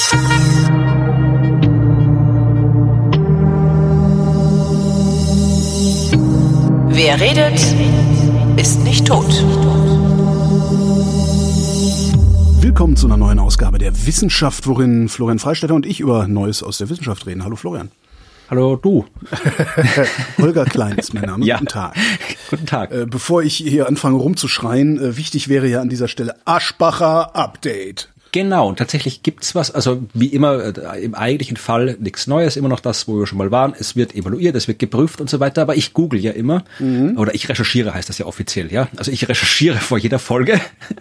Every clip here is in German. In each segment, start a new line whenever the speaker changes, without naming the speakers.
Wer redet, ist nicht tot.
Willkommen zu einer neuen Ausgabe der Wissenschaft, worin Florian Freistetter und ich über Neues aus der Wissenschaft reden. Hallo Florian.
Hallo du.
Holger Klein ist mein Name.
Ja.
Guten Tag.
Guten Tag.
Bevor ich hier anfange rumzuschreien, wichtig wäre ja an dieser Stelle Aschbacher Update.
Genau, und tatsächlich gibt's was, also wie immer im eigentlichen Fall nichts Neues, immer noch das, wo wir schon mal waren. Es wird evaluiert, es wird geprüft und so weiter, aber ich google ja immer, oder ich recherchiere heißt das ja offiziell, ja. Also ich recherchiere vor jeder Folge.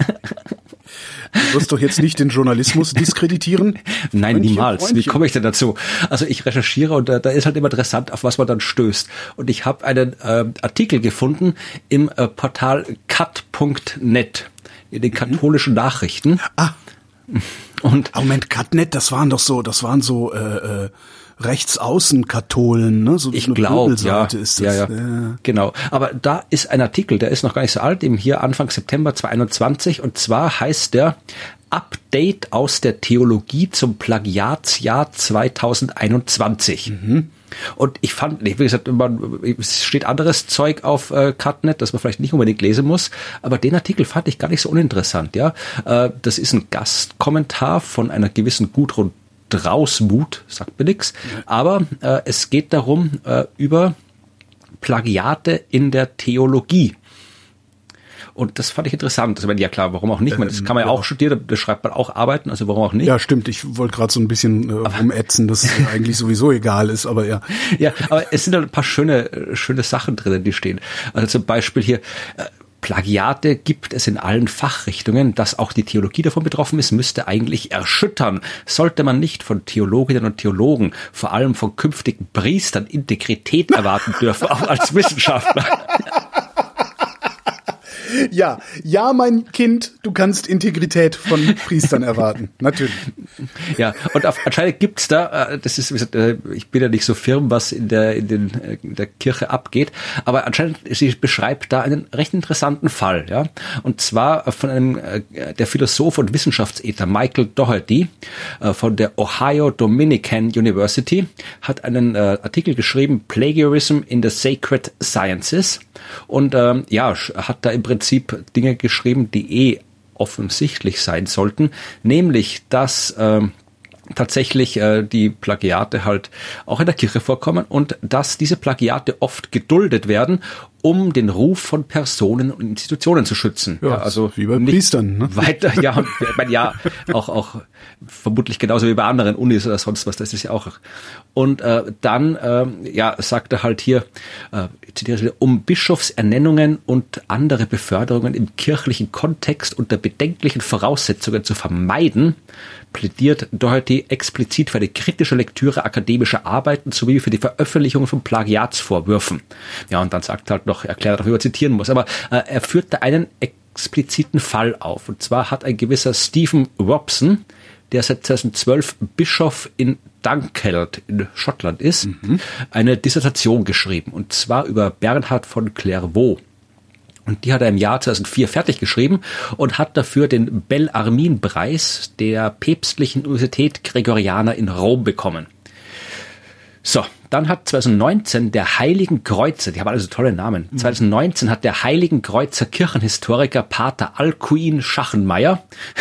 Du wirst doch jetzt nicht den Journalismus diskreditieren?
Nein, niemals.
Freundchen.
Wie komme ich denn dazu? Also ich recherchiere und da ist halt immer interessant, auf was man dann stößt. Und ich habe einen Artikel gefunden im Portal cut.net, in den katholischen Nachrichten. Und
Moment, Cutnet, das waren so Rechtsaußen-Katholen, ne? So
ich
eine
glaube,
Bibelseite
ja,
ist das.
ja, genau. Aber da ist ein Artikel, der ist noch gar nicht so alt, eben hier Anfang September 2021, und zwar heißt der Update aus der Theologie zum Plagiatsjahr 2021. Und ich fand, wie gesagt, es steht anderes Zeug auf Cutnet, das man vielleicht nicht unbedingt lesen muss, aber den Artikel fand ich gar nicht so uninteressant, ja. Das ist ein Gastkommentar von einer gewissen Gudrun Drausmuth, sagt mir nix, aber es geht darum, über Plagiate in der Theologie. Und das fand ich interessant. Also, ja klar, warum auch nicht? Das kann man ja auch studieren, da schreibt man auch Arbeiten, also warum auch nicht?
Ja, stimmt. Ich wollte gerade so ein bisschen rumätzen, dass eigentlich sowieso egal ist, aber ja.
Ja, aber es sind halt ein paar schöne Sachen drinnen, die stehen. Also zum Beispiel hier, Plagiate gibt es in allen Fachrichtungen. Dass auch die Theologie davon betroffen ist, müsste eigentlich erschüttern. Sollte man nicht von Theologinnen und Theologen, vor allem von künftigen Priestern, Integrität erwarten dürfen, auch als Wissenschaftler.
Ja, mein Kind, du kannst Integrität von Priestern erwarten. Natürlich.
Ja, und anscheinend gibt's da, das ist, wie gesagt, ich bin ja nicht so firm, was in der Kirche abgeht, aber anscheinend, sie beschreibt da einen recht interessanten Fall, ja. Und zwar von einem, der Philosoph und Wissenschaftsether Michael Doherty, von der Ohio Dominican University, hat einen Artikel geschrieben, Plagiarism in the Sacred Sciences, und hat da im Prinzip Dinge geschrieben, die offensichtlich sein sollten, nämlich, dass tatsächlich die Plagiate halt auch in der Kirche vorkommen und dass diese Plagiate oft geduldet werden, um den Ruf von Personen und Institutionen zu schützen.
Ja, also wie bei Priestern, ne?
Weiter, ja, und ich meine, ja, auch vermutlich genauso wie bei anderen Unis oder sonst was, das ist ja auch. Und dann sagt er halt hier, um Bischofsernennungen und andere Beförderungen im kirchlichen Kontext unter bedenklichen Voraussetzungen zu vermeiden, plädiert Doherty explizit für eine kritische Lektüre akademischer Arbeiten sowie für die Veröffentlichung von Plagiatsvorwürfen. Ja, und dann sagt halt noch, erklärt, darüber zitieren muss, aber er führt da einen expliziten Fall auf. Und zwar hat ein gewisser Stephen Robson, der seit 2012 Bischof in Dunkeld in Schottland ist, eine Dissertation geschrieben. Und zwar über Bernhard von Clairvaux. Und die hat er im Jahr 2004 fertig geschrieben und hat dafür den Bellarmin-Preis der Päpstlichen Universität Gregoriana in Rom bekommen. So, dann hat 2019 der Heiligen Kreuzer, die haben alle so tolle Namen, 2019 hat der Heiligen Kreuzer Kirchenhistoriker Pater Alcuin Schachenmeier,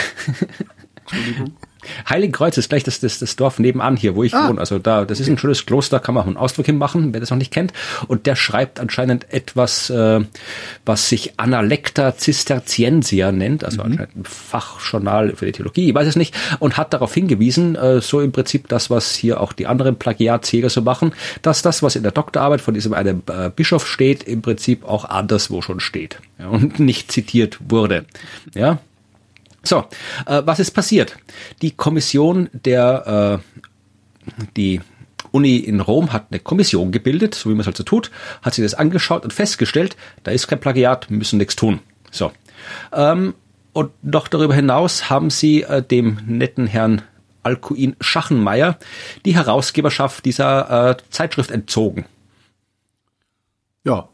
Heiligenkreuz ist gleich das Dorf nebenan hier, wo ich wohne. Also das ist ein schönes Kloster, kann man auch einen Ausdruck hinmachen, wer das noch nicht kennt. Und der schreibt anscheinend etwas, was sich Analecta Cisterciensia nennt, also anscheinend ein Fachjournal für die Theologie, ich weiß es nicht, und hat darauf hingewiesen, so im Prinzip das, was hier auch die anderen Plagiatsjäger so machen, dass das, was in der Doktorarbeit von diesem einen Bischof steht, im Prinzip auch anderswo schon steht, ja, und nicht zitiert wurde. Ja. So, was ist passiert? Die Kommission die Uni in Rom hat eine Kommission gebildet, so wie man es halt so tut, hat sich das angeschaut und festgestellt, da ist kein Plagiat, müssen nichts tun. So. Und noch darüber hinaus haben sie dem netten Herrn Alcuin Schachenmeier die Herausgeberschaft dieser Zeitschrift entzogen.
Ja.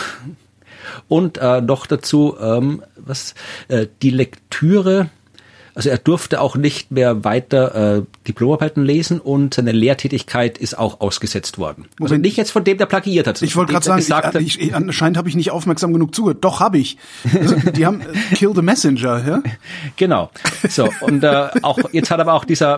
Und noch dazu, die Lektüre Also er durfte auch nicht mehr weiter Diplomarbeiten lesen und seine Lehrtätigkeit ist auch ausgesetzt worden. Also nicht jetzt von dem, der plagiiert hat.
Ich wollte gerade sagen, anscheinend habe ich nicht aufmerksam genug zugehört. Doch, habe ich. Also, die haben Kill the Messenger, ja?
Genau. So, und auch jetzt hat aber auch dieser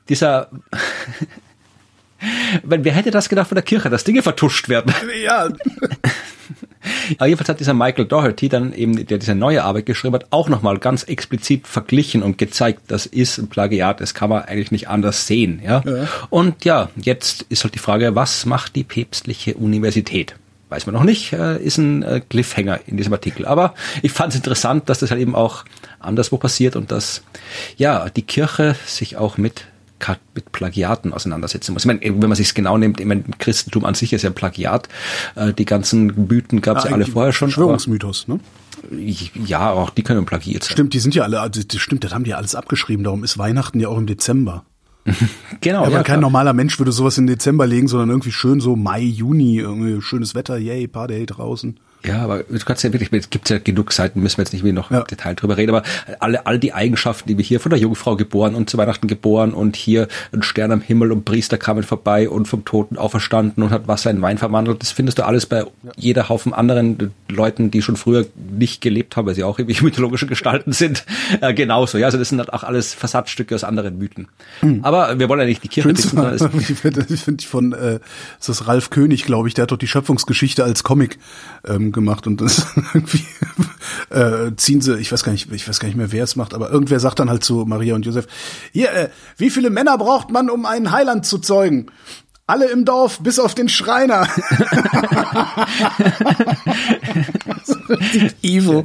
wer hätte das gedacht von der Kirche, dass Dinge vertuscht werden?
Ja.
Aber jedenfalls hat dieser Michael Doherty dann eben, der diese neue Arbeit geschrieben hat, auch nochmal ganz explizit verglichen und gezeigt, das ist ein Plagiat, das kann man eigentlich nicht anders sehen. Ja? Und ja, jetzt ist halt die Frage, was macht die päpstliche Universität? Weiß man noch nicht, ist ein Cliffhanger in diesem Artikel. Aber ich fand es interessant, dass das halt eben auch anderswo passiert und dass ja die Kirche sich auch mit Plagiaten auseinandersetzen muss. Ich meine, wenn man sich es genau nimmt, ich meine, Christentum an sich ist ja ein Plagiat. Die ganzen Mythen gab es ja alle vorher schon.
Verschwörungsmythos, ne?
Ja, auch die können plagiert sein.
Stimmt, die sind ja alle, stimmt, das haben die alles abgeschrieben. Darum ist Weihnachten ja auch im Dezember.
Genau.
Aber kein normaler Mensch würde sowas in Dezember legen, sondern irgendwie schön so Mai, Juni, irgendwie schönes Wetter, yay, Party draußen.
Ja, aber du kannst ja wirklich, es gibt ja genug Seiten, müssen wir jetzt nicht mehr noch im Detail drüber reden, aber all die Eigenschaften, die wir hier von der Jungfrau geboren und zu Weihnachten geboren und hier ein Stern am Himmel und Priester kamen vorbei und vom Toten auferstanden und hat Wasser in Wein verwandelt, das findest du alles bei jeder Haufen anderen Leuten, die schon früher nicht gelebt haben, weil sie auch irgendwie mythologische Gestalten sind, genauso. Ja, also das sind halt auch alles Versatzstücke aus anderen Mythen. Aber wir wollen ja nicht die Kirche dissen.
Ich finde von, ist das Ralf König, glaube ich, der hat doch die Schöpfungsgeschichte als Comic gemacht und das irgendwie ziehen sie, ich weiß gar nicht mehr, wer es macht, aber irgendwer sagt dann halt zu Maria und Josef, hier, wie viele Männer braucht man, um einen Heiland zu zeugen? Alle im Dorf, bis auf den Schreiner. Evil.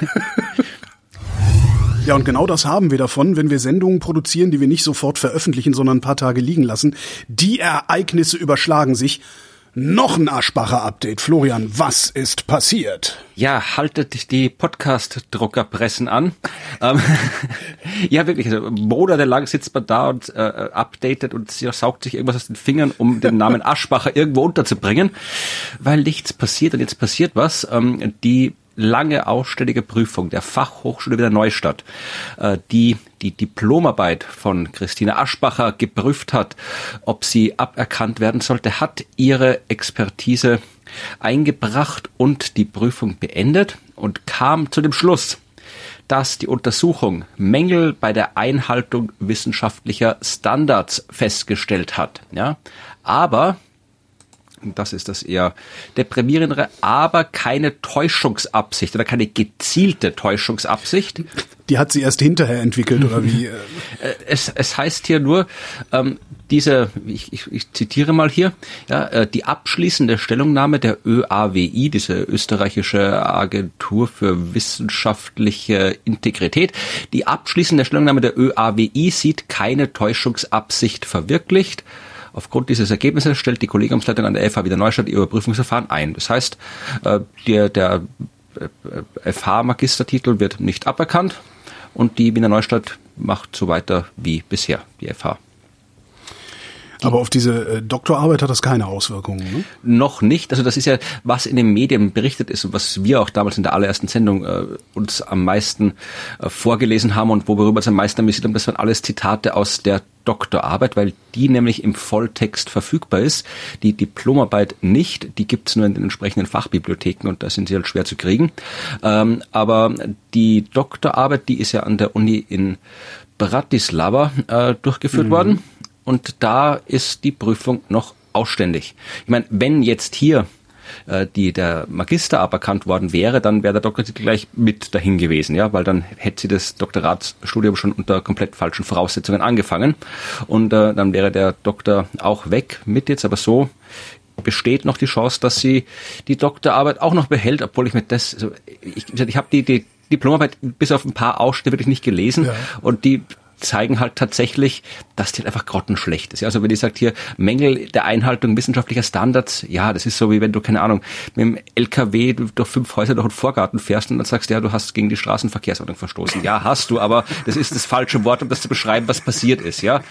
Ja, und genau das haben wir davon, wenn wir Sendungen produzieren, die wir nicht sofort veröffentlichen, sondern ein paar Tage liegen lassen. Die Ereignisse überschlagen sich. Noch ein Aschbacher-Update. Florian, was ist passiert?
Ja, haltet die Podcast-Druckerpressen an. Ja, wirklich, also monatelang sitzt man da und updatet und saugt sich irgendwas aus den Fingern, um den Namen Aschbacher irgendwo unterzubringen, weil nichts passiert. Und jetzt passiert was. Die lange ausständige Prüfung der Fachhochschule Wiener Neustadt, die Diplomarbeit von Christine Aschbacher geprüft hat, ob sie aberkannt werden sollte, hat ihre Expertise eingebracht und die Prüfung beendet und kam zu dem Schluss, dass die Untersuchung Mängel bei der Einhaltung wissenschaftlicher Standards festgestellt hat. Ja, aber das ist das eher deprimierendere, aber keine Täuschungsabsicht oder keine gezielte Täuschungsabsicht.
Die hat sie erst hinterher entwickelt, oder wie?
Es heißt hier nur, ich zitiere mal hier, ja, die abschließende Stellungnahme der ÖAWI, diese österreichische Agentur für wissenschaftliche Integrität, die abschließende Stellungnahme der ÖAWI sieht keine Täuschungsabsicht verwirklicht. Aufgrund dieses Ergebnisses stellt die Kollegiumsleitung an der FH Wiener Neustadt ihr Überprüfungsverfahren ein. Das heißt, der FH-Magistertitel wird nicht aberkannt und die Wiener Neustadt macht so weiter wie bisher, die FH.
Aber auf diese Doktorarbeit hat das keine Auswirkungen, ne?
Noch nicht. Also das ist ja, was in den Medien berichtet ist und was wir auch damals in der allerersten Sendung uns am meisten vorgelesen haben und worüber uns am meisten amüsiert haben, das waren alles Zitate aus der Doktorarbeit, weil die nämlich im Volltext verfügbar ist. Die Diplomarbeit nicht, die gibt's nur in den entsprechenden Fachbibliotheken und da sind sie halt schwer zu kriegen. Aber die Doktorarbeit, die ist ja an der Uni in Bratislava durchgeführt worden. Und da ist die Prüfung noch ausständig. Ich meine, wenn jetzt hier der Magister aberkannt worden wäre, dann wäre der Doktortitel gleich mit dahin gewesen, ja, weil dann hätte sie das Doktoratsstudium schon unter komplett falschen Voraussetzungen angefangen und dann wäre der Doktor auch weg mit jetzt, aber so besteht noch die Chance, dass sie die Doktorarbeit auch noch behält, obwohl ich mit ich habe die Diplomarbeit bis auf ein paar Ausschnitte wirklich nicht gelesen und die zeigen halt tatsächlich, dass die halt einfach grottenschlecht ist. Ja, also wenn die sagt hier, Mängel der Einhaltung wissenschaftlicher Standards, ja, das ist so wie wenn du, keine Ahnung, mit dem LKW durch 5 Häuser durch einen Vorgarten fährst und dann sagst, ja, du hast gegen die Straßenverkehrsordnung verstoßen. Ja, hast du, aber das ist das falsche Wort, um das zu beschreiben, was passiert ist, ja.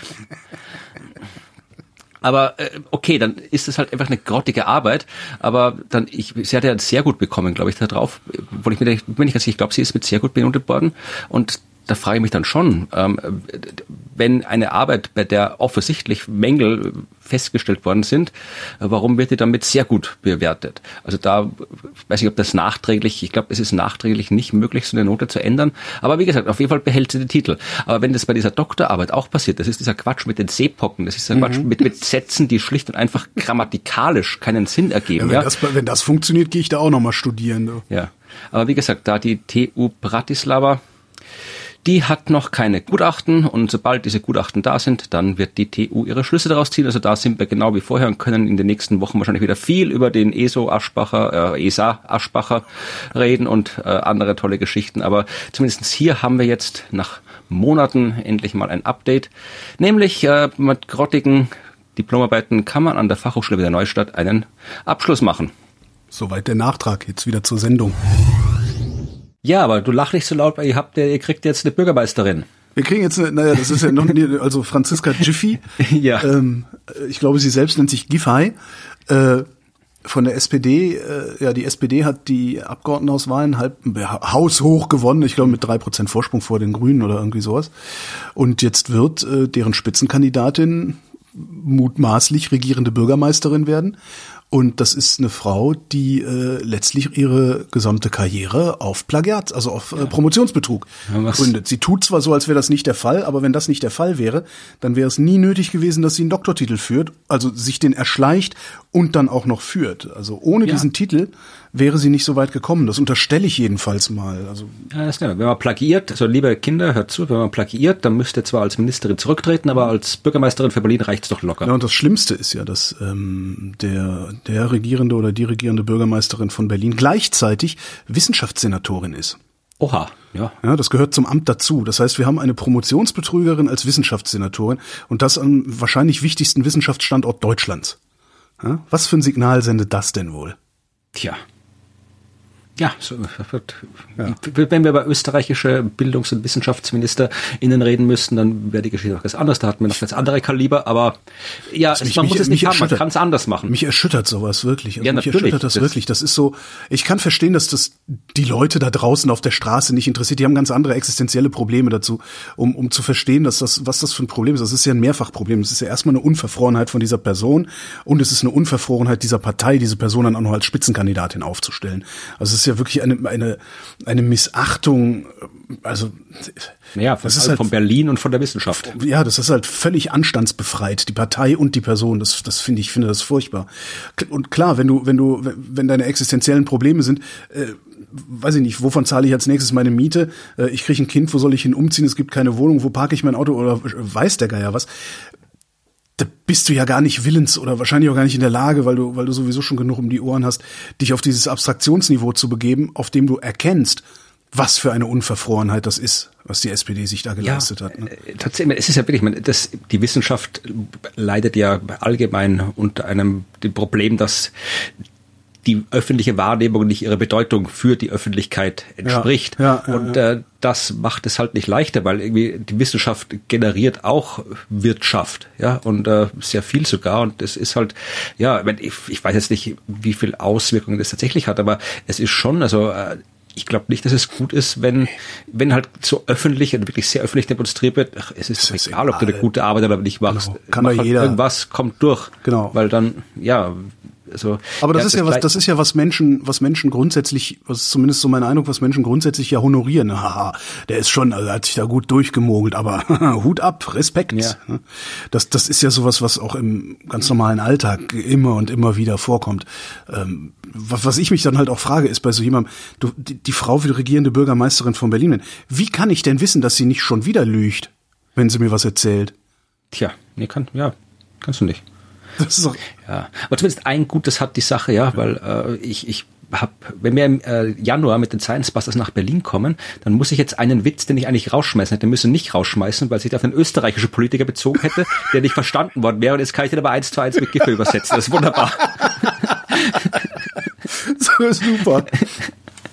Aber okay, dann ist es halt einfach eine grottige Arbeit, aber sie hat ja sehr gut bekommen, glaube ich, da drauf, obwohl ich mir nicht ganz sicher, ich glaube, sie ist mit sehr gut benotet worden und da frage ich mich dann schon, wenn eine Arbeit, bei der offensichtlich Mängel festgestellt worden sind, warum wird die damit sehr gut bewertet? Also da weiß ich, ob das nachträglich, ich glaube, es ist nachträglich nicht möglich, so eine Note zu ändern. Aber wie gesagt, auf jeden Fall behält sie den Titel. Aber wenn das bei dieser Doktorarbeit auch passiert, das ist dieser Quatsch mit den Seepocken, das ist dieser Quatsch mit Sätzen, die schlicht und einfach grammatikalisch keinen Sinn ergeben.
Ja, wenn das funktioniert, gehe ich da auch nochmal studieren. Du.
Ja, aber wie gesagt, da die TU Bratislava, die hat noch keine Gutachten und sobald diese Gutachten da sind, dann wird die TU ihre Schlüsse daraus ziehen. Also da sind wir genau wie vorher und können in den nächsten Wochen wahrscheinlich wieder viel über den ESA Aschbacher reden und andere tolle Geschichten. Aber zumindest hier haben wir jetzt nach Monaten endlich mal ein Update. Nämlich mit grottigen Diplomarbeiten kann man an der Fachhochschule Wiener Neustadt einen Abschluss machen.
Soweit der Nachtrag, jetzt wieder zur Sendung.
Ja, aber du lach nicht so laut, weil ihr kriegt jetzt eine Bürgermeisterin.
Wir kriegen jetzt das ist ja noch, also Franziska Giffey.
Ja.
Ich glaube, sie selbst nennt sich Giffey. Von der SPD, die SPD hat die Abgeordnetenhauswahlen haushoch gewonnen, ich glaube mit 3% Vorsprung vor den Grünen oder irgendwie sowas. Und jetzt wird deren Spitzenkandidatin mutmaßlich regierende Bürgermeisterin werden. Und das ist eine Frau, die letztlich ihre gesamte Karriere auf Plagiat, also auf Promotionsbetrug gründet. Sie tut zwar so, als wäre das nicht der Fall, aber wenn das nicht der Fall wäre, dann wäre es nie nötig gewesen, dass sie einen Doktortitel führt, also sich den erschleicht und dann auch noch führt. Also ohne diesen Titel wäre sie nicht so weit gekommen. Das unterstelle ich jedenfalls mal. Also
ja, das ist klar. Wenn man plagiiert, also liebe Kinder, hört zu, wenn man plagiiert, dann müsst ihr zwar als Ministerin zurücktreten, aber als Bürgermeisterin für Berlin reicht's doch locker.
Ja, und das Schlimmste ist ja, dass der regierende oder die regierende Bürgermeisterin von Berlin gleichzeitig Wissenschaftssenatorin ist.
Oha, ja.
Ja, das gehört zum Amt dazu. Das heißt, wir haben eine Promotionsbetrügerin als Wissenschaftssenatorin und das am wahrscheinlich wichtigsten Wissenschaftsstandort Deutschlands. Ja, was für ein Signal sendet das denn wohl?
Tja. Ja, so wird, wenn wir über österreichische Bildungs- und WissenschaftsministerInnen reden müssten, dann wäre die Geschichte noch ganz anders. Da hatten wir noch ganz andere Kaliber, aber ja, man muss es nicht haben, man kann es anders machen.
Mich erschüttert sowas wirklich. Also
ja,
mich
natürlich.
Erschüttert das wirklich. Das ist so, ich kann verstehen, dass das die Leute da draußen auf der Straße nicht interessiert. Die haben ganz andere existenzielle Probleme dazu, um zu verstehen, was das für ein Problem ist. Das ist ja ein Mehrfachproblem. Es ist ja erstmal eine Unverfrorenheit von dieser Person und es ist eine Unverfrorenheit dieser Partei, diese Person dann auch noch als Spitzenkandidatin aufzustellen. Also es ist ja wirklich eine Missachtung, also
ja, von Berlin und von der Wissenschaft.
Ja, das ist halt völlig anstandsbefreit, die Partei und die Person. Ich finde das furchtbar. Und klar, wenn deine existenziellen Probleme sind, weiß ich nicht, wovon zahle ich als nächstes meine Miete? Ich kriege ein Kind, wo soll ich hin umziehen? Es gibt keine Wohnung, wo parke ich mein Auto oder weiß der Geier was? Da bist du ja gar nicht willens oder wahrscheinlich auch gar nicht in der Lage, weil du sowieso schon genug um die Ohren hast, dich auf dieses Abstraktionsniveau zu begeben, auf dem du erkennst, was für eine Unverfrorenheit das ist, was die SPD sich da geleistet hat. Ne?
Tatsächlich, es ist ja wirklich, die Wissenschaft leidet ja allgemein unter dem Problem, dass die öffentliche Wahrnehmung nicht ihrer Bedeutung für die Öffentlichkeit entspricht. Und das macht es halt nicht leichter, weil irgendwie die Wissenschaft generiert auch Wirtschaft, und sehr viel sogar. Und das ist halt, ich weiß jetzt nicht, wie viel Auswirkungen das tatsächlich hat, aber es ist schon, also ich glaube nicht, dass es gut ist, wenn halt so öffentlich und wirklich sehr öffentlich demonstriert wird, es ist egal, ob du eine gute Arbeit oder nicht machst.
Genau. Kann doch jeder.
Irgendwas kommt durch.
Genau.
Weil dann, also,
aber das ist ja was Menschen grundsätzlich, was ist zumindest so mein Eindruck, was Menschen grundsätzlich ja honorieren. Haha, der ist schon, also hat sich da gut durchgemogelt, aber Hut ab, Respekt. Ja. Das ist ja sowas, was auch im ganz normalen Alltag immer und immer wieder vorkommt. Was ich mich dann halt auch frage, ist bei so jemandem, die Frau will regierende Bürgermeisterin von Berlin. Wie kann ich denn wissen, dass sie nicht schon wieder lügt, wenn sie mir was erzählt?
Tja, kannst du nicht.
Das ist auch
aber zumindest ein Gutes hat die Sache, weil ich habe, wenn wir im Januar mit den Science Busters nach Berlin kommen, dann muss ich jetzt einen Witz, den ich eigentlich rausschmeißen hätte, müssen nicht rausschmeißen, weil sich auf einen österreichischen Politiker bezogen hätte, der nicht verstanden worden wäre, und jetzt kann ich den aber 1:1 mit Giffey übersetzen. Das ist wunderbar.
So, super.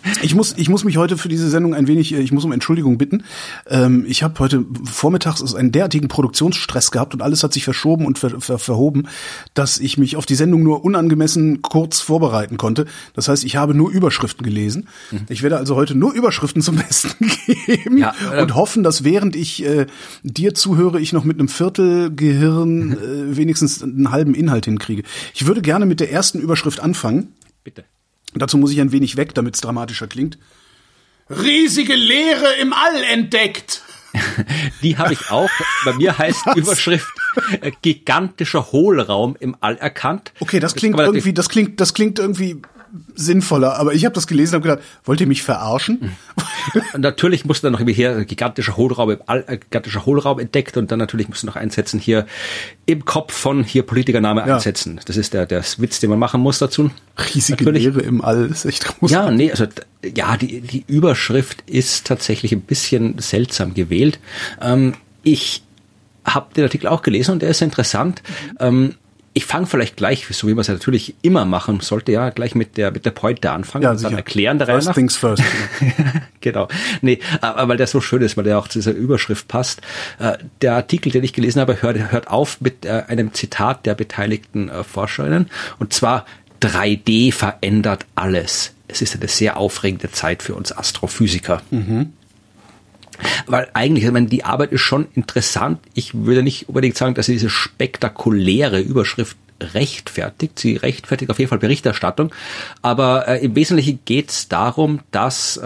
Ich muss mich heute für diese Sendung ich muss um Entschuldigung bitten. Ich habe heute vormittags einen derartigen Produktionsstress gehabt und alles hat sich verschoben und verhoben, dass ich mich auf die Sendung nur unangemessen kurz vorbereiten konnte. Das heißt, ich habe nur Überschriften gelesen. Ich werde also heute nur Überschriften zum Besten geben und hoffen, dass während ich dir zuhöre, ich noch mit einem Viertel Gehirn wenigstens einen halben Inhalt hinkriege. Ich würde gerne mit der ersten Überschrift anfangen.
Bitte.
Dazu muss ich ein wenig weg, damit es dramatischer klingt. Riesige Leere im All entdeckt.
Die habe ich auch. Bei mir heißt die Überschrift gigantischer Hohlraum im All erkannt.
Okay, das klingt irgendwie sinnvoller, aber ich habe das gelesen und habe gedacht, wollt ihr mich verarschen?
Natürlich musste dann noch irgendwie hier gigantischer Hohlraum entdeckt und dann natürlich musst du noch einsetzen hier im Kopf von hier Politikername einsetzen. Das ist der Witz, den man machen muss dazu.
Riesige Leere im All, ist echt großartig.
Die Überschrift ist tatsächlich ein bisschen seltsam gewählt. Ich habe den Artikel auch gelesen und der ist interessant. Ich fange vielleicht gleich, so wie man es ja natürlich immer machen sollte, gleich mit der Pointe anfangen und dann erklären der Reihe nach.
First things first.
Genau. Nee, aber weil der so schön ist, weil der auch zu dieser Überschrift passt. Der Artikel, den ich gelesen habe, hört auf mit einem Zitat der beteiligten Forscherinnen. Und zwar: 3D verändert alles. Es ist eine sehr aufregende Zeit für uns Astrophysiker. Mhm. Weil eigentlich, ich meine, die Arbeit ist schon interessant. Ich würde nicht unbedingt sagen, dass sie diese spektakuläre Überschrift rechtfertigt. Sie rechtfertigt auf jeden Fall Berichterstattung. Aber im Wesentlichen geht es darum, dass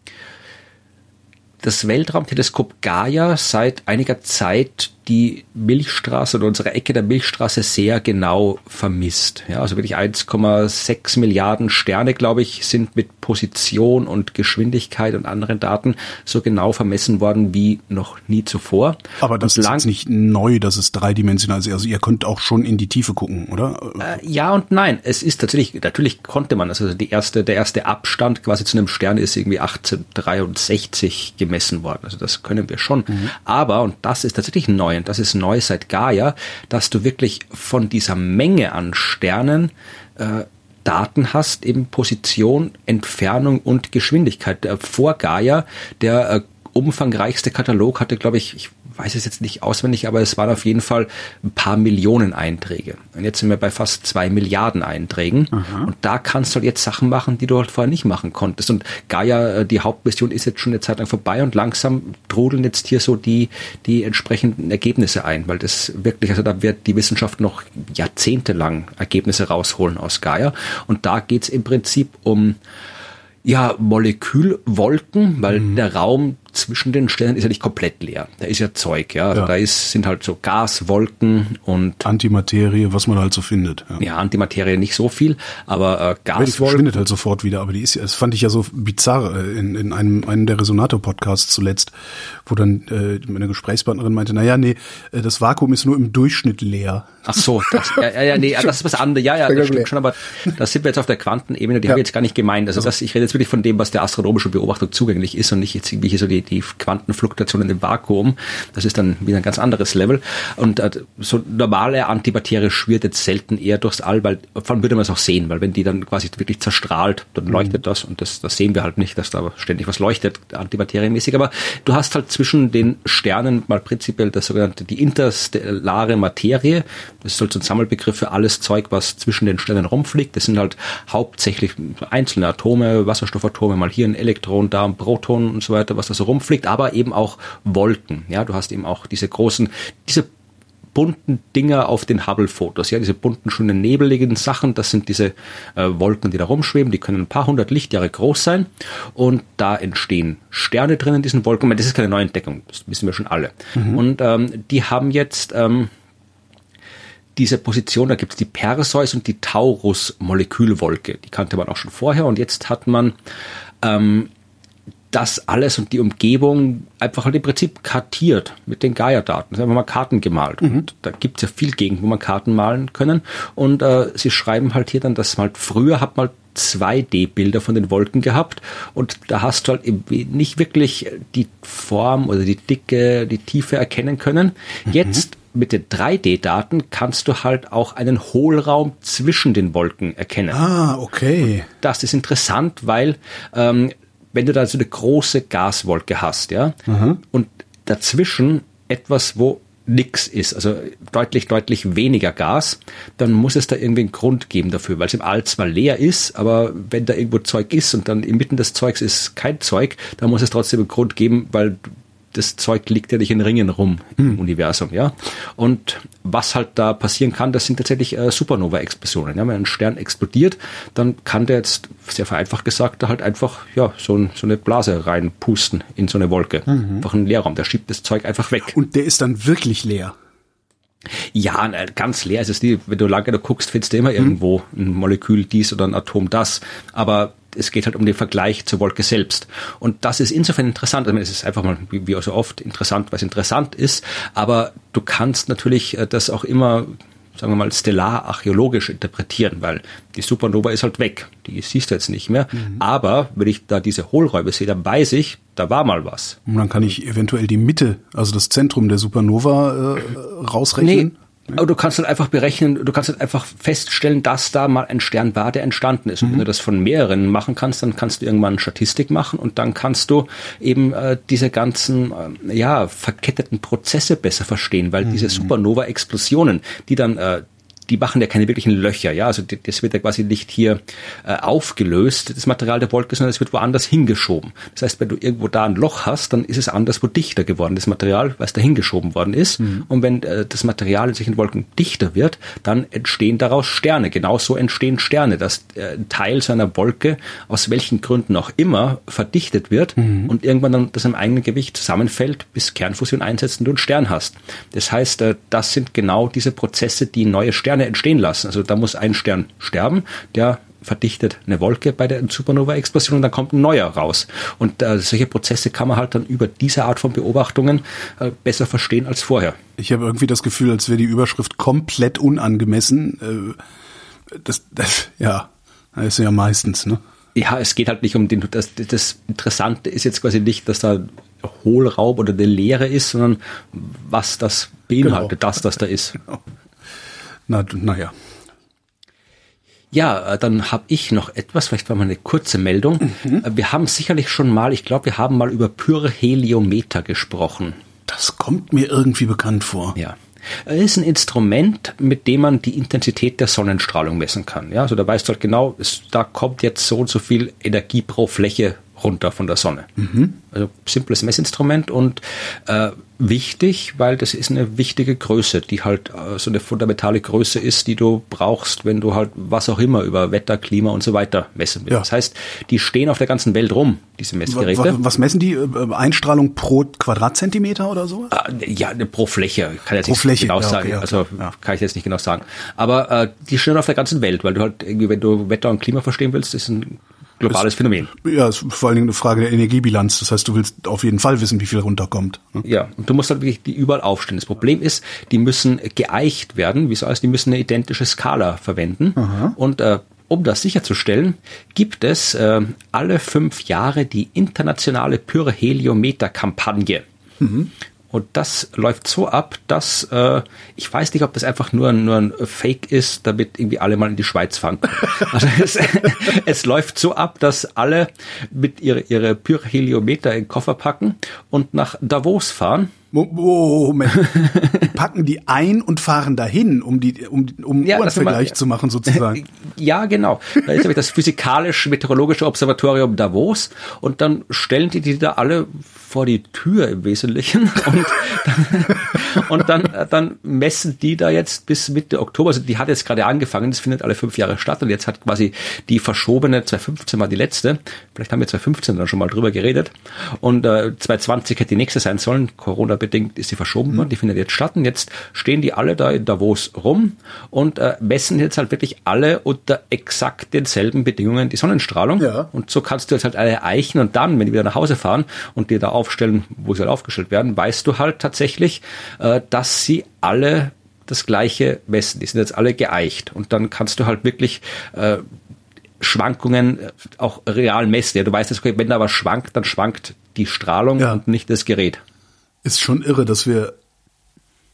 das Weltraumteleskop Gaia seit einiger Zeit die Milchstraße oder unsere Ecke der Milchstraße sehr genau vermisst. Ja, also wirklich 1,6 Milliarden Sterne, glaube ich, sind mit Position und Geschwindigkeit und anderen Daten so genau vermessen worden wie noch nie zuvor.
Aber das ist jetzt nicht neu, dass es dreidimensional ist. Also ihr könnt auch schon in die Tiefe gucken, oder?
Ja und nein. Es ist natürlich konnte man, also der erste Abstand quasi zu einem Stern ist irgendwie 1863 gemessen worden. Also das können wir schon. Mhm. Aber, und das ist tatsächlich neu, und das ist neu seit Gaia, dass du wirklich von dieser Menge an Sternen Daten hast, eben Position, Entfernung und Geschwindigkeit. Vor Gaia, der umfangreichste Katalog hatte, glaube ich weiß es jetzt nicht auswendig, aber es waren auf jeden Fall ein paar Millionen Einträge. Und jetzt sind wir bei fast 2 Milliarden Einträgen. Aha. Und da kannst du halt jetzt Sachen machen, die du halt vorher nicht machen konntest. Und Gaia, die Hauptmission ist jetzt schon eine Zeit lang vorbei und langsam trudeln jetzt hier so die entsprechenden Ergebnisse ein, weil das wirklich, also da wird die Wissenschaft noch jahrzehntelang Ergebnisse rausholen aus Gaia. Und da geht's im Prinzip um Molekülwolken, weil der Raum zwischen den Sternen ist ja nicht komplett leer. Da ist ja Zeug, Also da sind halt so Gaswolken und
Antimaterie, was man halt so findet.
Ja, Antimaterie nicht so viel, aber Gaswolken.
Die verschwindet halt sofort wieder, aber das fand ich ja so bizarr in einem der Resonator-Podcasts zuletzt, wo dann meine Gesprächspartnerin meinte, das Vakuum ist nur im Durchschnitt leer.
Ach so, das ist was anderes. Ja, das stimmt schon, aber da sind wir jetzt auf der Quantenebene, die habe ich jetzt gar nicht gemeint. Also ich rede jetzt wirklich von dem, was der astronomischen Beobachtung zugänglich ist und nicht jetzt irgendwie hier so die Quantenfluktuationen im Vakuum. Das ist dann wieder ein ganz anderes Level. Und so normale Antimaterie schwirrt jetzt selten eher durchs All, weil vor allem würde man es auch sehen, weil wenn die dann quasi wirklich zerstrahlt, dann leuchtet das und das sehen wir halt nicht, dass da ständig was leuchtet, antimateriemäßig. Aber du hast halt zwischen den Sternen mal prinzipiell die interstellare Materie. Das ist halt so ein Sammelbegriff für alles Zeug, was zwischen den Sternen rumfliegt. Das sind halt hauptsächlich einzelne Atome, Wasserstoffatome, mal hier ein Elektron, da ein Proton und so weiter, was da so rumfliegt, aber eben auch Wolken. Ja, du hast eben auch diese bunten Dinger auf den Hubble-Fotos, diese bunten, schönen, nebeligen Sachen, das sind diese Wolken, die da rumschweben, die können ein paar hundert Lichtjahre groß sein und da entstehen Sterne drin in diesen Wolken. Das ist keine neue Entdeckung, das wissen wir schon alle. Mhm. Und die haben jetzt diese Position, da gibt es die Perseus und die Taurus-Molekülwolke, die kannte man auch schon vorher und jetzt hat man das alles und die Umgebung einfach halt im Prinzip kartiert mit den Gaia-Daten. Da haben wir mal Karten gemalt. Mhm. Und da gibt es ja viel Gegend, wo man Karten malen können. Und sie schreiben halt hier dann, dass halt früher hat man 2D-Bilder von den Wolken gehabt und da hast du halt nicht wirklich die Form oder die Dicke, die Tiefe erkennen können. Mhm. Jetzt mit den 3D-Daten kannst du halt auch einen Hohlraum zwischen den Wolken erkennen.
Ah, okay.
Das ist interessant, weil wenn du da so eine große Gaswolke hast, ja, und dazwischen etwas, wo nix ist, also deutlich weniger Gas, dann muss es da irgendwie einen Grund geben dafür, weil es im All zwar leer ist, aber wenn da irgendwo Zeug ist und dann inmitten des Zeugs ist kein Zeug, dann muss es trotzdem einen Grund geben, weil das Zeug liegt ja nicht in Ringen rum im Universum, ja. Und was halt da passieren kann, das sind tatsächlich Supernova-Explosionen. Ja? Wenn ein Stern explodiert, dann kann der jetzt, sehr vereinfacht gesagt, da halt einfach so eine Blase reinpusten in so eine Wolke. Einfach einen Leerraum, der schiebt das Zeug einfach weg.
Und der ist dann wirklich leer?
Ja, ganz leer ist es nie. Wenn du lange genug guckst, findest du immer irgendwo ein Molekül dies oder ein Atom das. Aber es geht halt um den Vergleich zur Wolke selbst. Und das ist insofern interessant. Also es ist einfach mal, wie so oft, interessant, was interessant ist. Aber du kannst natürlich das auch immer, sagen wir mal, stellar-archäologisch interpretieren, weil die Supernova ist halt weg. Die siehst du jetzt nicht mehr. Aber wenn ich da diese Hohlräume sehe, dann weiß ich, da war mal was.
Und dann kann ich eventuell die Mitte, also das Zentrum der Supernova rausrechnen?
Nee. Aber du kannst halt einfach berechnen, du kannst halt einfach feststellen, dass da mal ein Stern war, der entstanden ist. Und wenn du das von mehreren machen kannst, dann kannst du irgendwann Statistik machen und dann kannst du eben diese ganzen verketteten Prozesse besser verstehen, weil diese Supernova-Explosionen, die dann die machen ja keine wirklichen Löcher, ja, also das wird ja quasi nicht hier aufgelöst, das Material der Wolke, sondern es wird woanders hingeschoben. Das heißt, wenn du irgendwo da ein Loch hast, dann ist es anderswo dichter geworden, das Material, weil es da hingeschoben worden ist. Und wenn das Material in solchen Wolken dichter wird, dann entstehen daraus Sterne. Genauso entstehen Sterne, dass ein Teil so einer Wolke, aus welchen Gründen auch immer, verdichtet wird und irgendwann dann das im eigenen Gewicht zusammenfällt, bis Kernfusion einsetzt und du einen Stern hast. Das heißt, das sind genau diese Prozesse, die neue Sterne entstehen lassen. Also da muss ein Stern sterben, der verdichtet eine Wolke bei der Supernova-Explosion und dann kommt ein neuer raus. Und solche Prozesse kann man halt dann über diese Art von Beobachtungen besser verstehen als vorher.
Ich habe irgendwie das Gefühl, als wäre die Überschrift komplett unangemessen. Das ist ja meistens, ne?
Ja, es geht halt nicht um das Interessante ist jetzt quasi nicht, dass da Hohlraum oder eine Leere ist, sondern was das beinhaltet, dass das da ist. Genau.
Naja.
Ja, dann habe ich noch etwas, vielleicht war mal eine kurze Meldung. Wir haben sicherlich schon mal, ich glaube, wir haben mal über Pyrheliometer gesprochen.
Das kommt mir irgendwie bekannt vor.
Ja. Es ist ein Instrument, mit dem man die Intensität der Sonnenstrahlung messen kann. Ja, also da weißt du halt genau, da kommt jetzt so und so viel Energie pro Fläche runter von der Sonne. Also simples Messinstrument und wichtig, weil das ist eine wichtige Größe, die halt so eine fundamentale Größe ist, die du brauchst, wenn du halt was auch immer über Wetter, Klima und so weiter messen willst. Ja. Das heißt, die stehen auf der ganzen Welt rum, diese Messgeräte.
Was messen die? Einstrahlung pro Quadratzentimeter oder so?
Ja, pro Fläche, kann ich jetzt nicht genau sagen. Okay, also kann ich jetzt nicht genau sagen. Aber die stehen auf der ganzen Welt, weil du halt irgendwie, wenn du Wetter und Klima verstehen willst, ist ein globales Phänomen.
Ja, ist vor allen Dingen eine Frage der Energiebilanz. Das heißt, du willst auf jeden Fall wissen, wie viel runterkommt.
Ja, und du musst halt wirklich die überall aufstellen. Das Problem ist, die müssen geeicht werden. Wie so alles, die müssen eine identische Skala verwenden. Aha. Und um das sicherzustellen, gibt es alle 5 Jahre die internationale Pyrheliometer-Kampagne. Und das läuft so ab, dass ich weiß nicht, ob das einfach nur ein Fake ist, damit irgendwie alle mal in die Schweiz fahren können. Also es läuft so ab, dass alle mit ihre Pyrheliometer in den Koffer packen und nach Davos fahren.
Moment. Packen die ein und fahren dahin, um Uhrenvergleich zu machen sozusagen.
Ja, genau. Da ist nämlich das physikalisch-meteorologische Observatorium Davos und dann stellen die da alle vor die Tür im Wesentlichen und dann messen die da jetzt bis Mitte Oktober, also die hat jetzt gerade angefangen, das findet alle 5 Jahre statt und jetzt hat quasi die verschobene 2015 war die letzte, vielleicht haben wir 2015 dann schon mal drüber geredet und 2020 hätte die nächste sein sollen, Corona-bedingt ist sie verschoben worden, die findet jetzt statt und jetzt stehen die alle da in Davos rum und messen jetzt halt wirklich alle unter exakt denselben Bedingungen die Sonnenstrahlung und so kannst du jetzt halt alle eichen und dann, wenn die wieder nach Hause fahren und dir da aufstellen, wo sie halt aufgestellt werden, weißt du halt tatsächlich, dass sie alle das Gleiche messen. Die sind jetzt alle geeicht. Und dann kannst du halt wirklich Schwankungen auch real messen. Ja, du weißt, okay, wenn da was schwankt, dann schwankt die Strahlung und nicht das Gerät.
Ist schon irre, dass wir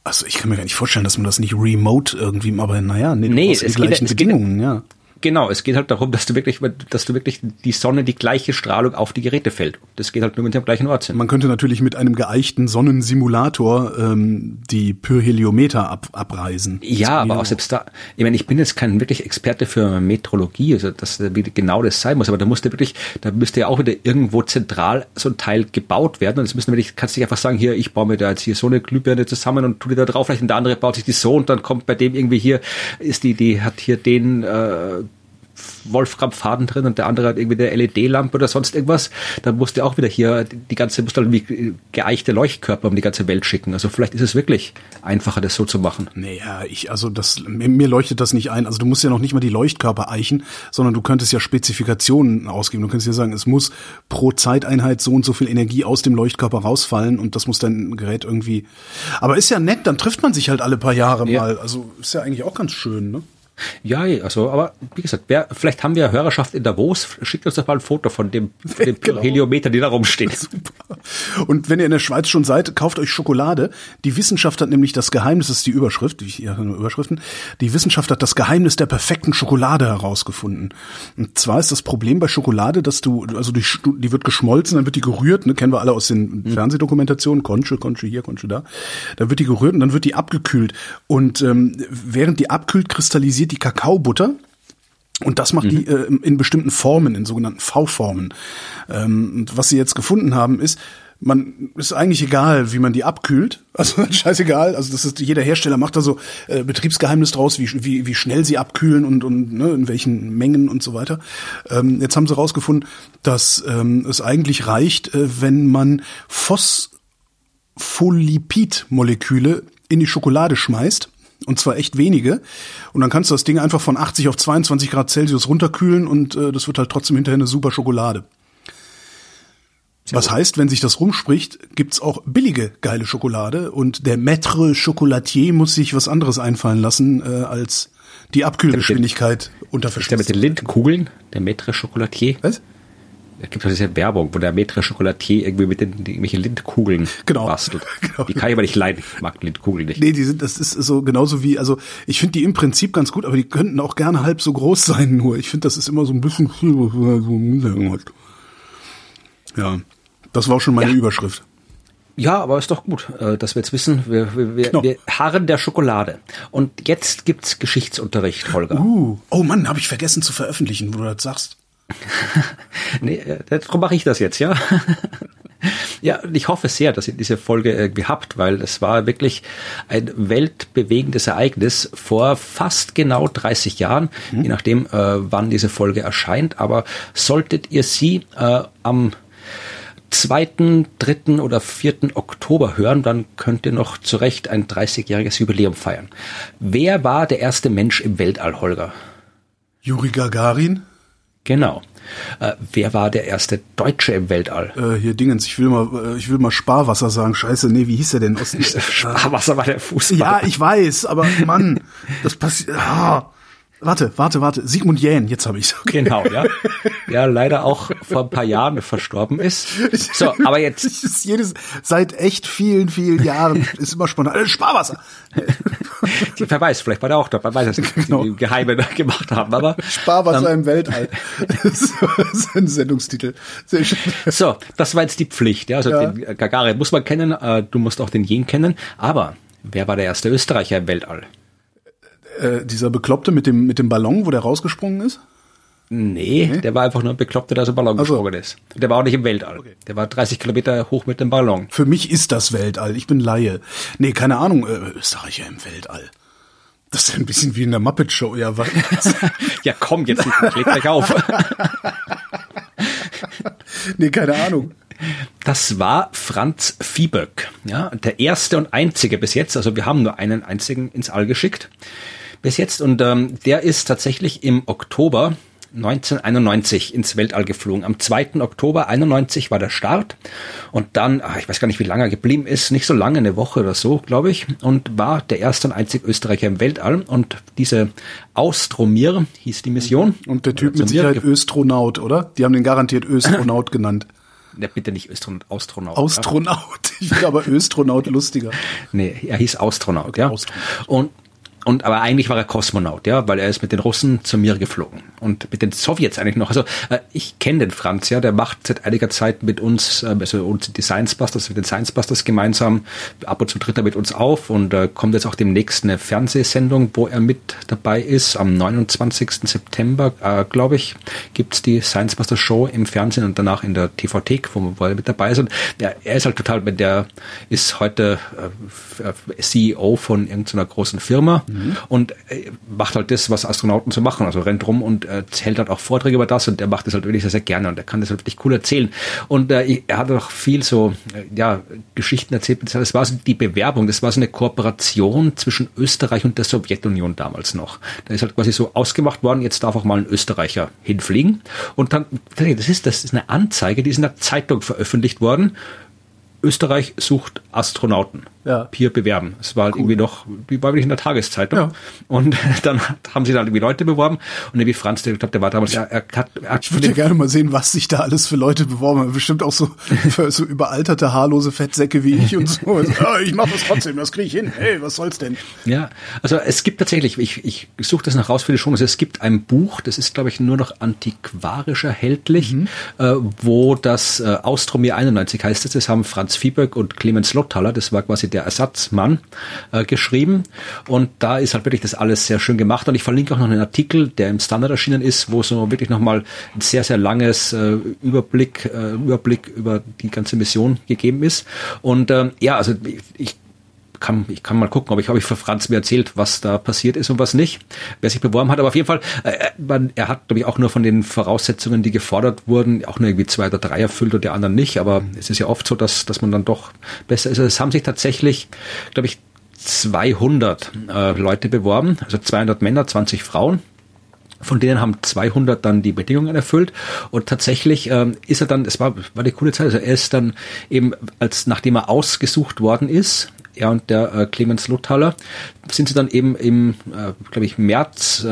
Also ich kann mir gar nicht vorstellen, dass man das nicht remote irgendwie, aber naja, nee,
es
die gleichen Bedingungen, ja.
Genau, es geht halt darum, dass du wirklich die Sonne die gleiche Strahlung auf die Geräte fällt. Das geht halt nur, wenn sie am gleichen Ort sind.
Man könnte natürlich mit einem geeichten Sonnensimulator die Pyrheliometer abreisen.
Ja, aber auch selbst da, ich meine, ich bin jetzt kein wirklich Experte für Metrologie, also wie genau das sein muss, aber da müsste ja auch wieder irgendwo zentral so ein Teil gebaut werden und kannst du nicht einfach sagen, hier, ich baue mir da jetzt hier so eine Glühbirne zusammen und tu die da drauf, vielleicht und der andere baut sich die so und dann kommt bei dem irgendwie hier, hat hier den Wolfram-Faden drin und der andere hat irgendwie eine LED-Lampe oder sonst irgendwas, dann musst du auch wieder hier musst du wie geeichte Leuchtkörper um die ganze Welt schicken. Also vielleicht ist es wirklich einfacher, das so zu machen.
Naja, mir leuchtet das nicht ein. Also du musst ja noch nicht mal die Leuchtkörper eichen, sondern du könntest ja Spezifikationen ausgeben. Du könntest ja sagen, es muss pro Zeiteinheit so und so viel Energie aus dem Leuchtkörper rausfallen und das muss dein Gerät irgendwie. Aber ist ja nett, dann trifft man sich halt alle paar Jahre mal. Also ist ja eigentlich auch ganz schön, ne?
Ja, also, aber wie gesagt, vielleicht haben wir Hörerschaft in Davos, schickt uns doch mal ein Foto von dem genau. Heliometer, die da rumsteht.
Super. Und wenn ihr in der Schweiz schon seid, kauft euch Schokolade. Die Wissenschaft hat nämlich das Geheimnis, das ist die Überschrift, die Wissenschaft hat das Geheimnis der perfekten Schokolade herausgefunden. Und zwar ist das Problem bei Schokolade, dass die wird geschmolzen, dann wird die gerührt, ne, kennen wir alle aus den Fernsehdokumentationen, Conche hier, Conche da. Dann wird die gerührt und dann wird die abgekühlt. Und während die abkühlt, kristallisiert die Kakaobutter und das macht die in bestimmten Formen, in sogenannten V-Formen. Und was sie jetzt gefunden haben ist eigentlich egal, wie man die abkühlt. Also scheißegal. Also jeder Hersteller macht da so Betriebsgeheimnis draus, wie schnell sie abkühlen und ne, in welchen Mengen und so weiter. Jetzt haben sie rausgefunden, dass es eigentlich reicht, wenn man Phospholipid-Moleküle in die Schokolade schmeißt. Und zwar echt wenige. Und dann kannst du das Ding einfach von 80 auf 22 Grad Celsius runterkühlen und das wird halt trotzdem hinterher eine super Schokolade. Was heißt, wenn sich das rumspricht, gibt's auch billige, geile Schokolade. Und der Maître Chocolatier muss sich was anderes einfallen lassen, als die Abkühlgeschwindigkeit unter Verschluss.
Ist der mit den Lindkugeln, der Maître Chocolatier?
Was?
Da gibt es diese Werbung, wo der Maître Chocolatier irgendwie mit irgendwelche Lindkugeln bastelt. Genau. Die kann ich aber nicht leiden. Ich mag Lindkugeln nicht.
Nee, das ist so genauso wie, also ich finde die im Prinzip ganz gut, aber die könnten auch gerne halb so groß sein nur. Ich finde, das ist immer so ein bisschen viel, was man so im Mund hat. Ja, das war auch schon meine Überschrift.
Ja, aber ist doch gut, dass wir jetzt wissen, wir harren der Schokolade. Und jetzt gibt's Geschichtsunterricht, Holger.
Oh Mann, habe ich vergessen zu veröffentlichen, wo du das sagst.
Nee, darum mache ich das jetzt, ja. Ja, ich hoffe sehr, dass ihr diese Folge irgendwie habt, weil es war wirklich ein weltbewegendes Ereignis vor fast genau 30 Jahren, je nachdem, wann diese Folge erscheint. Aber solltet ihr sie am 2., 3. oder 4. Oktober hören, dann könnt ihr noch zu Recht ein 30-jähriges Jubiläum feiern. Wer war der erste Mensch im Weltall, Holger?
Juri Gagarin?
Genau. Wer war der erste Deutsche im Weltall?
Hier Dingens, ich will mal Sparwasser sagen. Scheiße, nee, wie hieß der denn?
Sparwasser war der Fußball.
Ja, ich weiß, aber Mann, das passiert. Warte. Sigmund Jähn, jetzt habe ich's. Okay.
Genau, ja. Ja, leider auch vor ein paar Jahren verstorben ist. So, aber jetzt.
Seit echt vielen, vielen Jahren ist immer spannend. Sparwasser!
Wer weiß, vielleicht war der auch da. Man weiß es nicht, genau. Die Geheime gemacht haben, aber.
Sparwasser im Weltall. Das ist ein Sendungstitel. Sehr schön.
So, das war jetzt die Pflicht, ja. Also den Gagarin muss man kennen, du musst auch den Jähn kennen. Aber wer war der erste Österreicher im Weltall?
Dieser Bekloppte mit dem Ballon, wo der rausgesprungen ist?
Nee, der war einfach nur ein Bekloppter, der aus dem Ballon gesprungen ist. Der war auch nicht im Weltall. Okay. Der war 30 Kilometer hoch mit dem Ballon.
Für mich ist das Weltall. Ich bin Laie. Nee, keine Ahnung. Österreicher im Weltall. Das ist ein bisschen wie in der Muppet Show. Ja, was?
Ja, komm, jetzt klebt gleich auf.
Nee, keine Ahnung.
Das war Franz Viehböck, ja, der erste und einzige bis jetzt. Also wir haben nur einen einzigen ins All geschickt bis jetzt. Und der ist tatsächlich im Oktober 1991 ins Weltall geflogen. Am 2. Oktober 91 war der Start. Und dann, ich weiß gar nicht, wie lange er geblieben ist, nicht so lange, eine Woche oder so, glaube ich. Und war der erste und einzige Österreicher im Weltall. Und diese Austromir hieß die Mission.
Und der Typ mit Sicherheit Östronaut, oder? Die haben den garantiert Östronaut genannt.
Ne, bitte nicht Astronaut.
Astronaut. Ich finde aber Östronaut lustiger.
Nee, er hieß Astronaut,
okay,
ja.
Astronaut.
Aber eigentlich war er Kosmonaut, ja, weil er ist mit den Russen zum Mir geflogen und mit den Sowjets eigentlich noch. Also ich kenne den Franz, ja, der macht seit einiger Zeit mit uns, also uns die Science Busters, mit den Science Busters gemeinsam, ab und zu tritt er mit uns auf und kommt jetzt auch demnächst eine Fernsehsendung, wo er mit dabei ist. Am 29. September, glaube ich, gibt's die Science Busters Show im Fernsehen und danach in der TV-Thek, wo er mit dabei ist. Und er ist halt total, der ist heute CEO von irgendeiner großen Firma. Und macht halt das, was Astronauten so machen, also rennt rum und hält halt auch Vorträge über das und er macht das halt wirklich sehr, sehr gerne und er kann das halt wirklich cool erzählen. Und er hat auch viel so, Geschichten erzählt. Das war so die Bewerbung, das war so eine Kooperation zwischen Österreich und der Sowjetunion damals noch. Da ist halt quasi so ausgemacht worden, jetzt darf auch mal ein Österreicher hinfliegen. Und dann, das ist eine Anzeige, die ist in der Zeitung veröffentlicht worden. Österreich sucht Astronauten. Ja. Hier bewerben. Es war halt irgendwie noch, die war wirklich in der Tageszeitung. Ja. Und dann haben sie da irgendwie Leute beworben. Und wie Franz, der war damals,
ich würde ja gerne mal sehen, was sich da alles für Leute beworben haben. Bestimmt auch so überalterte, haarlose Fettsäcke wie ich und so. Ich mache das trotzdem, das kriege ich hin. Hey, was soll's denn?
Ja, also es gibt tatsächlich, ich suche das noch raus für die Show, also es gibt ein Buch, das ist, glaube ich, nur noch antiquarisch erhältlich, wo das Austromir 91 heißt es. Das haben Franz Viehböck und Clemens Lotthaler, das war quasi der Ersatzmann, geschrieben. Und da ist halt wirklich das alles sehr schön gemacht. Und ich verlinke auch noch einen Artikel, der im Standard erschienen ist, wo so wirklich nochmal ein sehr, sehr langes Überblick über die ganze Mission gegeben ist. Und also ich kann mal gucken, ob ich für Franz mir erzählt, was da passiert ist und was nicht, wer sich beworben hat. Aber auf jeden Fall, er hat, glaube ich, auch nur von den Voraussetzungen, die gefordert wurden, auch nur irgendwie 2 oder 3 erfüllt und der anderen nicht. Aber es ist ja oft so, dass man dann doch besser ist. Also es haben sich tatsächlich, glaube ich, 200 Leute beworben, also 200 Männer, 20 Frauen. Von denen haben 200 dann die Bedingungen erfüllt und tatsächlich ist er dann, es war eine coole Zeit, also er ist dann eben, nachdem er ausgesucht worden ist, er und der Clemens Lotthaler, sind sie dann eben im, glaube ich, März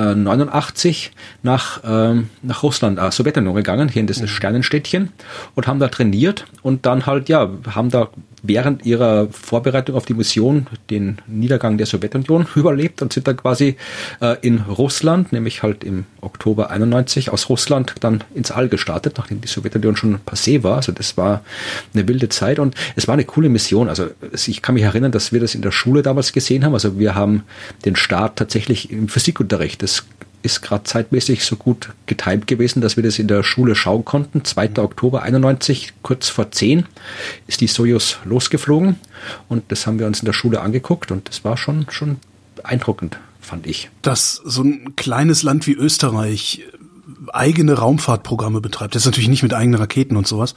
89 nach Russland, Sowjetunion gegangen, hier in das Sternenstädtchen und haben da trainiert und dann halt, haben da während ihrer Vorbereitung auf die Mission den Niedergang der Sowjetunion überlebt und sind dann quasi in Russland, nämlich halt im Oktober 91 aus Russland dann ins All gestartet, nachdem die Sowjetunion schon passé war. Also das war eine wilde Zeit und es war eine coole Mission. Also ich kann mich erinnern, dass wir das in der Schule damals gesehen haben. Also wir haben den Start tatsächlich im Physikunterricht. Das ist gerade zeitmäßig so gut getimt gewesen, dass wir das in der Schule schauen konnten. 2. Oktober 91, kurz vor 10, ist die Sojus losgeflogen und das haben wir uns in der Schule angeguckt und das war schon beeindruckend, fand ich.
Dass so ein kleines Land wie Österreich eigene Raumfahrtprogramme betreibt, das ist natürlich nicht mit eigenen Raketen und sowas,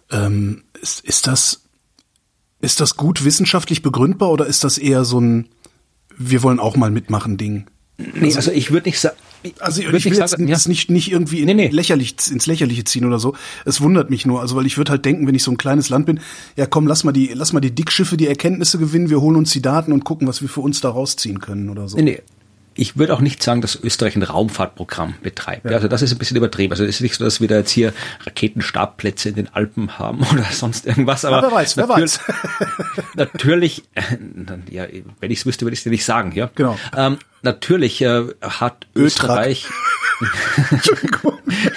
ist das gut wissenschaftlich begründbar oder ist das eher so ein wir wollen auch mal mitmachen Ding?
Nee, also ich würde nicht sagen.
Also ich will jetzt das nicht irgendwie ins Lächerliche ziehen oder so. Es wundert mich nur, also weil ich würde halt denken, wenn ich so ein kleines Land bin, ja komm, lass mal die Dickschiffe die Erkenntnisse gewinnen, wir holen uns die Daten und gucken, was wir für uns da rausziehen können oder so.
Nee. Ich würde auch nicht sagen, dass Österreich ein Raumfahrtprogramm betreibt. Ja. Also das ist ein bisschen übertrieben. Also es ist nicht so, dass wir da jetzt hier Raketenstartplätze in den Alpen haben oder sonst irgendwas. Aber wer weiß. Natürlich, wenn ich es wüsste, würde ich es dir nicht sagen. Ja.
Genau.
Natürlich hat Österreich... Entschuldigung.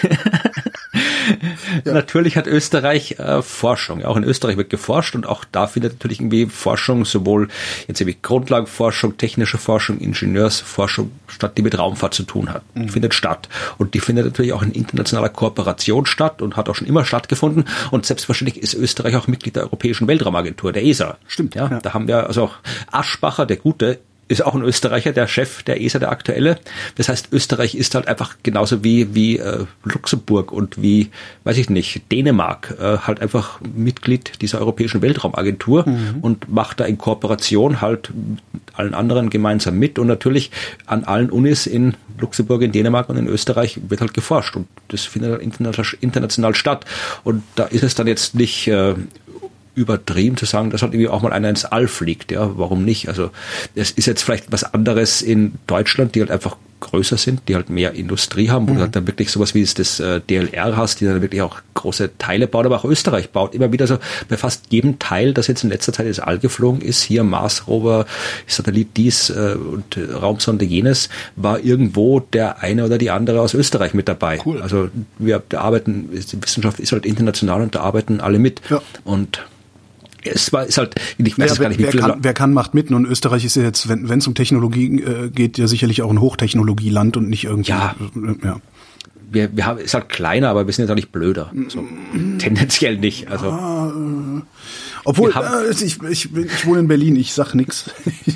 Ja. Natürlich hat Österreich Forschung. Auch in Österreich wird geforscht und auch da findet natürlich irgendwie Forschung, sowohl jetzt irgendwie Grundlagenforschung, technische Forschung, Ingenieursforschung statt, die mit Raumfahrt zu tun hat. Die findet statt. Und die findet natürlich auch in internationaler Kooperation statt und hat auch schon immer stattgefunden. Und selbstverständlich ist Österreich auch Mitglied der Europäischen Weltraumagentur, der ESA.
Stimmt.
Ja. Da haben wir also auch Aschbacher, der Gute, ist auch ein Österreicher, der Chef der ESA, der aktuelle. Das heißt, Österreich ist halt einfach genauso wie Luxemburg und wie, weiß ich nicht, Dänemark, halt einfach Mitglied dieser Europäischen Weltraumagentur und macht da in Kooperation halt mit allen anderen gemeinsam mit. Und natürlich an allen Unis in Luxemburg, in Dänemark und in Österreich wird halt geforscht. Und das findet international statt. Und da ist es dann jetzt nicht übertrieben zu sagen, dass halt irgendwie auch mal einer ins All fliegt, ja, warum nicht? Also es ist jetzt vielleicht was anderes in Deutschland, die halt einfach größer sind, die halt mehr Industrie haben, wo du halt dann wirklich sowas wie das DLR hast, die dann wirklich auch große Teile bauen, aber auch Österreich baut immer wieder so bei fast jedem Teil, das jetzt in letzter Zeit ins All geflogen ist, hier Mars-Rover, Satellit dies und Raumsonde jenes, war irgendwo der eine oder die andere aus Österreich mit dabei.
Cool.
Also die Wissenschaft ist halt international und da arbeiten alle mit.
Ja.
Und ist halt, ich weiß gar nicht, wie viele
wer kann, macht mit. Und Österreich ist ja jetzt, wenn es um Technologie geht, ja sicherlich auch ein Hochtechnologieland und nicht irgendwie.
Ja. Wir haben, ist halt kleiner, aber wir sind jetzt auch nicht blöder. So, tendenziell nicht. Also.
Obwohl, ich wohne in Berlin, ich sag nix.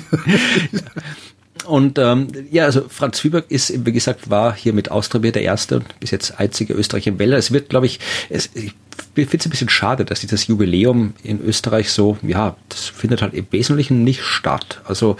Und also Franz Zwieback ist, wie gesagt, war hier mit Austria der erste, bis jetzt einzige Österreicher im Wälder. Es wird, glaube ich finde es ein bisschen schade, dass dieses Jubiläum in Österreich so, das findet halt im Wesentlichen nicht statt. Also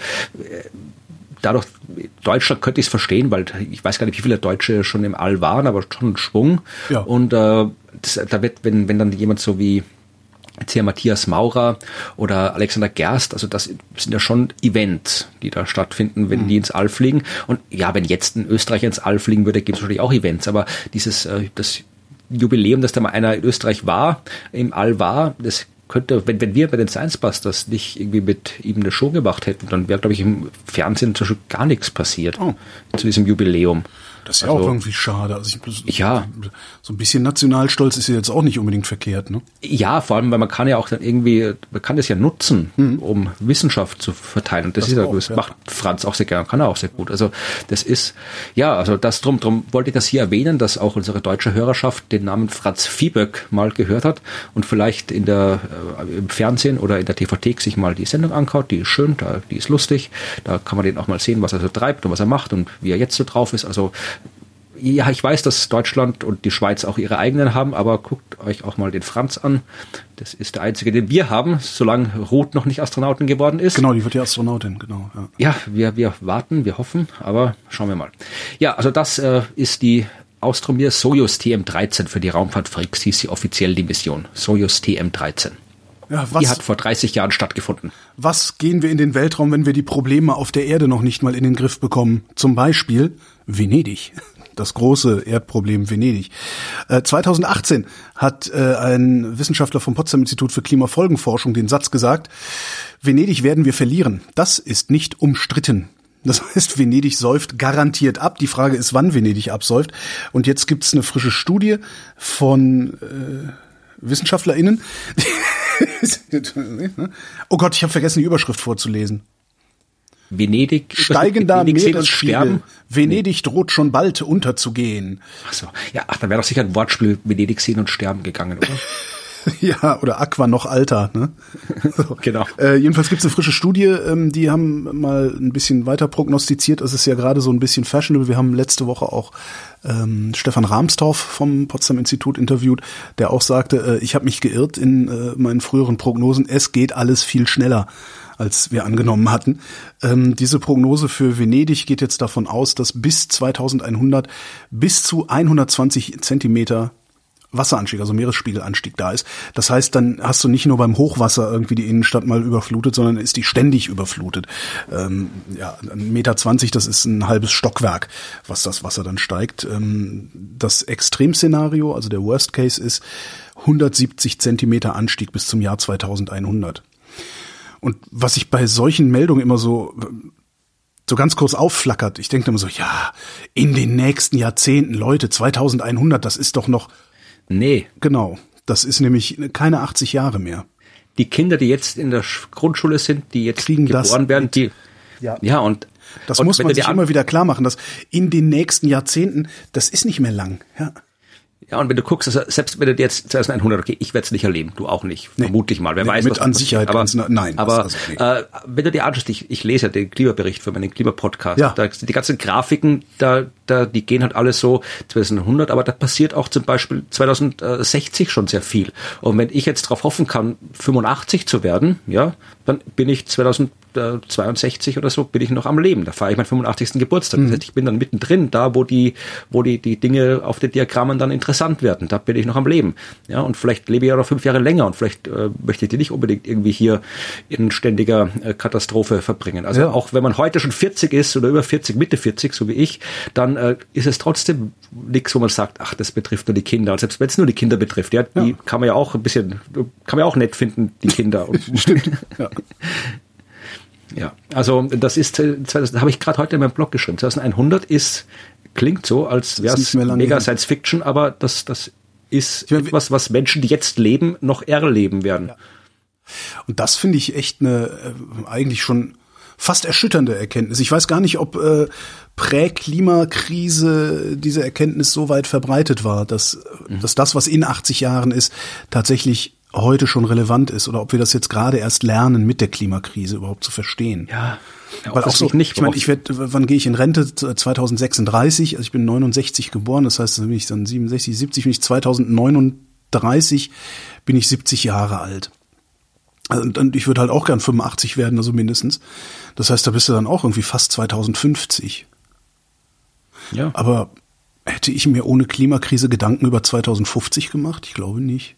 dadurch, Deutschland könnte ich es verstehen, weil ich weiß gar nicht, wie viele Deutsche schon im All waren, aber schon ein Schwung. Ja. Und da wird, wenn dann jemand so wie jetzt hier Matthias Maurer oder Alexander Gerst, also das sind ja schon Events, die da stattfinden, wenn die ins All fliegen. Und ja, wenn jetzt ein Österreicher ins All fliegen würde, gibt es natürlich auch Events, aber das Jubiläum, dass da mal einer in Österreich im All war, das könnte, wenn wir bei den Science Busters nicht irgendwie mit ihm eine Show gemacht hätten, dann wäre, glaube ich, im Fernsehen zum Beispiel gar nichts passiert zu diesem Jubiläum.
Das ist ja auch irgendwie schade. Also so ein bisschen Nationalstolz ist ja jetzt auch nicht unbedingt verkehrt, ne? Ja,
vor allem, weil man kann ja auch dann irgendwie, man kann das ja nutzen, um Wissenschaft zu verteilen. Und das macht Franz auch sehr gerne, kann er auch sehr gut. Also das ist, drum wollte ich das hier erwähnen, dass auch unsere deutsche Hörerschaft den Namen Franz Zwieback mal gehört hat und vielleicht im Fernsehen oder in der TV-Thek sich mal die Sendung anschaut. Die ist schön, die ist lustig. Da kann man den auch mal sehen, was er so treibt und was er macht und wie er jetzt so drauf ist. Also ja, ich weiß, dass Deutschland und die Schweiz auch ihre eigenen haben, aber guckt euch auch mal den Franz an. Das ist der einzige, den wir haben, solange Ruth noch nicht Astronautin geworden ist.
Genau, die wird ja Astronautin, genau.
Ja, wir warten, wir hoffen, aber schauen wir mal. Ja, also das ist die Austromir Soyuz TM13 für die Raumfahrtfreaks, hieß sie offiziell die Mission. Soyuz TM13. Ja, die hat vor 30 Jahren stattgefunden.
Was gehen wir in den Weltraum, wenn wir die Probleme auf der Erde noch nicht mal in den Griff bekommen? Zum Beispiel Venedig. Das große Erdproblem Venedig. 2018 hat ein Wissenschaftler vom Potsdam Institut für Klimafolgenforschung den Satz gesagt: Venedig werden wir verlieren. Das ist nicht umstritten. Das heißt, Venedig säuft garantiert ab. Die Frage ist, wann Venedig absäuft. Und jetzt gibt's eine frische Studie von WissenschaftlerInnen. Oh Gott, ich habe vergessen, die Überschrift vorzulesen.
Venedig
steigender Meeresspiegel. Venedig droht schon bald unterzugehen.
Ach so. Ja, dann wäre doch sicher ein Wortspiel Venedig sehen und sterben gegangen, oder?
Ja, oder Aqua noch alter, ne? So.
Genau.
Jedenfalls gibt's eine frische Studie, die haben mal ein bisschen weiter prognostiziert. Es ist ja gerade so ein bisschen fashionable. Wir haben letzte Woche auch Stefan Rahmstorff vom Potsdam Institut interviewt, der auch sagte, ich habe mich geirrt in meinen früheren Prognosen. Es geht alles viel schneller, als wir angenommen hatten. Diese Prognose für Venedig geht jetzt davon aus, dass bis 2100 bis zu 120 Zentimeter Wasseranstieg, also Meeresspiegelanstieg da ist. Das heißt, dann hast du nicht nur beim Hochwasser irgendwie die Innenstadt mal überflutet, sondern ist die ständig überflutet. 1,20 Meter, das ist ein halbes Stockwerk, was das Wasser dann steigt. Das Extremszenario, also der Worst Case, ist 170 Zentimeter Anstieg bis zum Jahr 2100. Und was ich bei solchen Meldungen immer so ganz kurz aufflackert, ich denke immer so, ja, in den nächsten Jahrzehnten, Leute, 2100, das ist doch noch...
Nee.
Genau, das ist nämlich keine 80 Jahre mehr.
Die Kinder, die jetzt in der Grundschule sind, die jetzt geboren werden, die... Ja, und...
Das muss man sich immer wieder klar machen, dass in den nächsten Jahrzehnten, das ist nicht mehr lang, ja.
Ja, und wenn du guckst, also selbst wenn du jetzt 2100, okay, ich werde es nicht erleben, du auch nicht, vermutlich mal, wer weiß,
mit was an Sicherheit,
aber,
nein.
Aber wenn du dir anschaust, ich lese ja den Klimabericht für meinen Klimapodcast, da die ganzen Grafiken, die gehen halt alles so 2100, aber da passiert auch zum Beispiel 2060 schon sehr viel. Und wenn ich jetzt darauf hoffen kann, 85 zu werden, ja, dann bin ich 2000 62 oder so bin ich noch am Leben. Da feiere ich meinen 85. Geburtstag. Das heißt, ich bin dann mittendrin, da wo die Dinge auf den Diagrammen dann interessant werden. Da bin ich noch am Leben. Ja, und vielleicht lebe ich ja noch 5 Jahre länger und vielleicht möchte ich die nicht unbedingt irgendwie hier in ständiger Katastrophe verbringen. Also auch wenn man heute schon 40 ist oder über 40, Mitte 40, so wie ich, dann ist es trotzdem nichts, wo man sagt, ach, das betrifft nur die Kinder. Und selbst wenn es nur die Kinder betrifft, ja, die kann man ja auch auch nett finden, die Kinder. Stimmt. Ja, also das ist, das habe ich gerade heute in meinem Blog geschrieben. 2100 klingt so, als wäre es mega Science Fiction, aber das ist etwas, was Menschen, die jetzt leben, noch erleben werden. Ja.
Und das finde ich echt eine eigentlich schon fast erschütternde Erkenntnis. Ich weiß gar nicht, ob Prä-Klimakrise diese Erkenntnis so weit verbreitet war, dass das, was in 80 Jahren ist, tatsächlich heute schon relevant ist oder ob wir das jetzt gerade erst lernen, mit der Klimakrise überhaupt zu verstehen.
Ja.
Weil auch so, ich meine, wann gehe ich in Rente? 2036, also ich bin 69 geboren, das heißt, dann bin ich dann 67, 70, bin ich 2039, bin ich 70 Jahre alt. Und ich würde halt auch gern 85 werden, also mindestens. Das heißt, da bist du dann auch irgendwie fast 2050.
Ja.
Aber hätte ich mir ohne Klimakrise Gedanken über 2050 gemacht? Ich glaube nicht.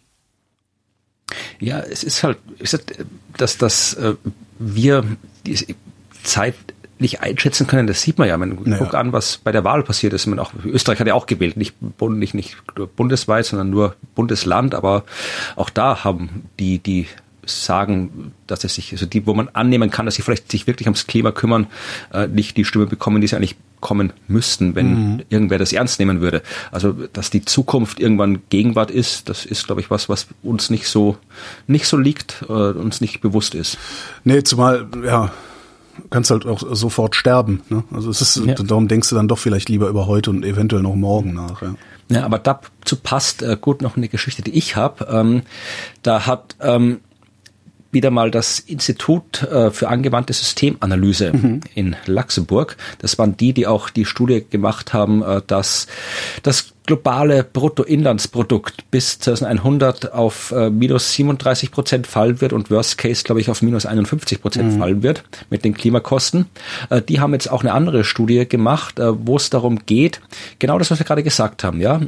Ja, es ist halt, dass wir diese Zeit nicht einschätzen können, das sieht man ja. Guck an, was bei der Wahl passiert ist. Österreich hat ja auch gewählt, nicht bundesweit, sondern nur Bundesland, aber auch da haben die sagen, dass es sich, also die, wo man annehmen kann, dass sie vielleicht sich wirklich ums Klima kümmern, nicht die Stimme bekommen, die sie eigentlich kommen müssten, wenn irgendwer das ernst nehmen würde. Also, dass die Zukunft irgendwann Gegenwart ist, das ist, glaube ich, was uns nicht so liegt, uns nicht bewusst ist.
Nee, zumal, ja, kannst halt auch sofort sterben, ne? Also es ist, darum denkst du dann doch vielleicht lieber über heute und eventuell noch morgen nach, ja.
Ja, aber dazu passt gut noch eine Geschichte, die ich habe. Da hat wieder mal das Institut für angewandte Systemanalyse in Luxemburg. Das waren die auch die Studie gemacht haben, dass das globale Bruttoinlandsprodukt bis 2100 auf minus 37% fallen wird und Worst Case, glaube ich, auf minus 51% fallen wird mit den Klimakosten. Die haben jetzt auch eine andere Studie gemacht, wo es darum geht, genau das, was wir gerade gesagt haben, ja,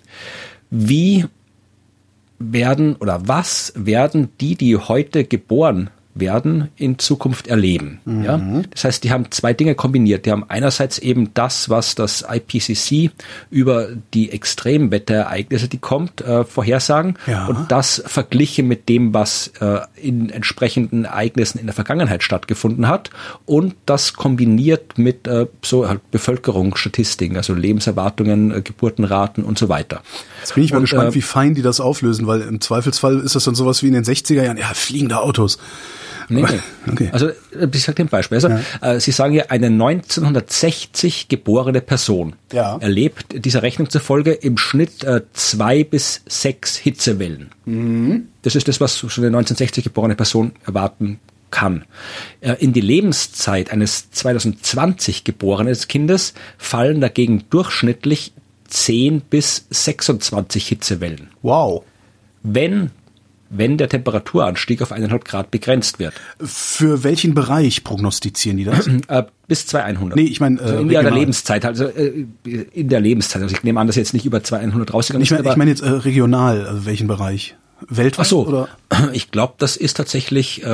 was werden die heute geboren werden, in Zukunft erleben. Ja? Das heißt, die haben zwei Dinge kombiniert. Die haben einerseits eben das, was das IPCC über die Extremwetterereignisse, die kommt, vorhersagen, und das verglichen mit dem, was in entsprechenden Ereignissen in der Vergangenheit stattgefunden hat, und das kombiniert mit so halt Bevölkerungsstatistiken, also Lebenserwartungen, Geburtenraten und so weiter.
Jetzt bin ich mal gespannt, wie fein die das auflösen, weil im Zweifelsfall ist das dann sowas wie in den 60er Jahren, ja, fliegende Autos.
Nee. Okay. Also ich sage dir ein Beispiel. Also, Sie sagen ja, eine 1960 geborene Person erlebt dieser Rechnung zufolge im Schnitt 2 bis 6 Hitzewellen. Das ist das, was so eine 1960 geborene Person erwarten kann. In die Lebenszeit eines 2020 geborenen Kindes fallen dagegen durchschnittlich 10 bis 26 Hitzewellen.
Wow.
Wenn der Temperaturanstieg auf 1,5 Grad begrenzt wird.
Für welchen Bereich prognostizieren die das?
Bis 2100.
Nee, ich meine
also in der Lebenszeit. Also in der Lebenszeit. Also ich nehme an, dass jetzt nicht über 2100 rausgegangen ist.
Ich meine jetzt regional, also welchen Bereich? Weltweit?
Ach so,
oder?
Ich glaube, das ist tatsächlich...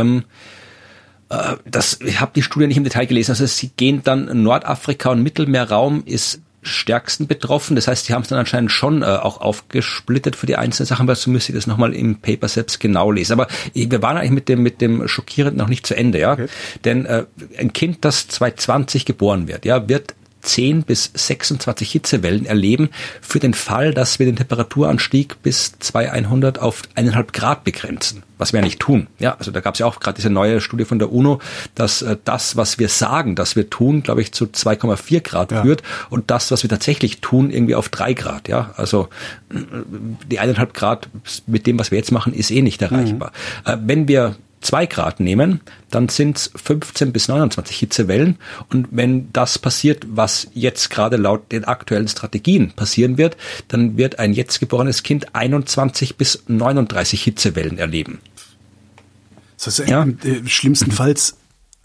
ich habe die Studie nicht im Detail gelesen. Also sie gehen dann Nordafrika und Mittelmeerraum ist stärksten betroffen. Das heißt, die haben es dann anscheinend schon auch aufgesplittet für die einzelnen Sachen, weil so müsste ich das nochmal im Paper selbst genau lesen. Aber wir waren eigentlich mit dem Schockierenden noch nicht zu Ende, ja. Okay. Denn ein Kind, das 2020 geboren wird, ja, wird 10 bis 26 Hitzewellen erleben für den Fall, dass wir den Temperaturanstieg bis 2100 auf 1,5 Grad begrenzen, was wir ja nicht tun. Ja, also da gab es ja auch gerade diese neue Studie von der UNO, dass das, was wir sagen, dass wir tun, glaube ich, zu 2,4 Grad führt und das, was wir tatsächlich tun, irgendwie auf 3 Grad. Ja, also die 1,5 Grad mit dem, was wir jetzt machen, ist eh nicht erreichbar. Wenn wir 2 Grad nehmen, dann sind es 15 bis 29 Hitzewellen. Und wenn das passiert, was jetzt gerade laut den aktuellen Strategien passieren wird, dann wird ein jetzt geborenes Kind 21 bis 39 Hitzewellen erleben.
Das heißt, schlimmstenfalls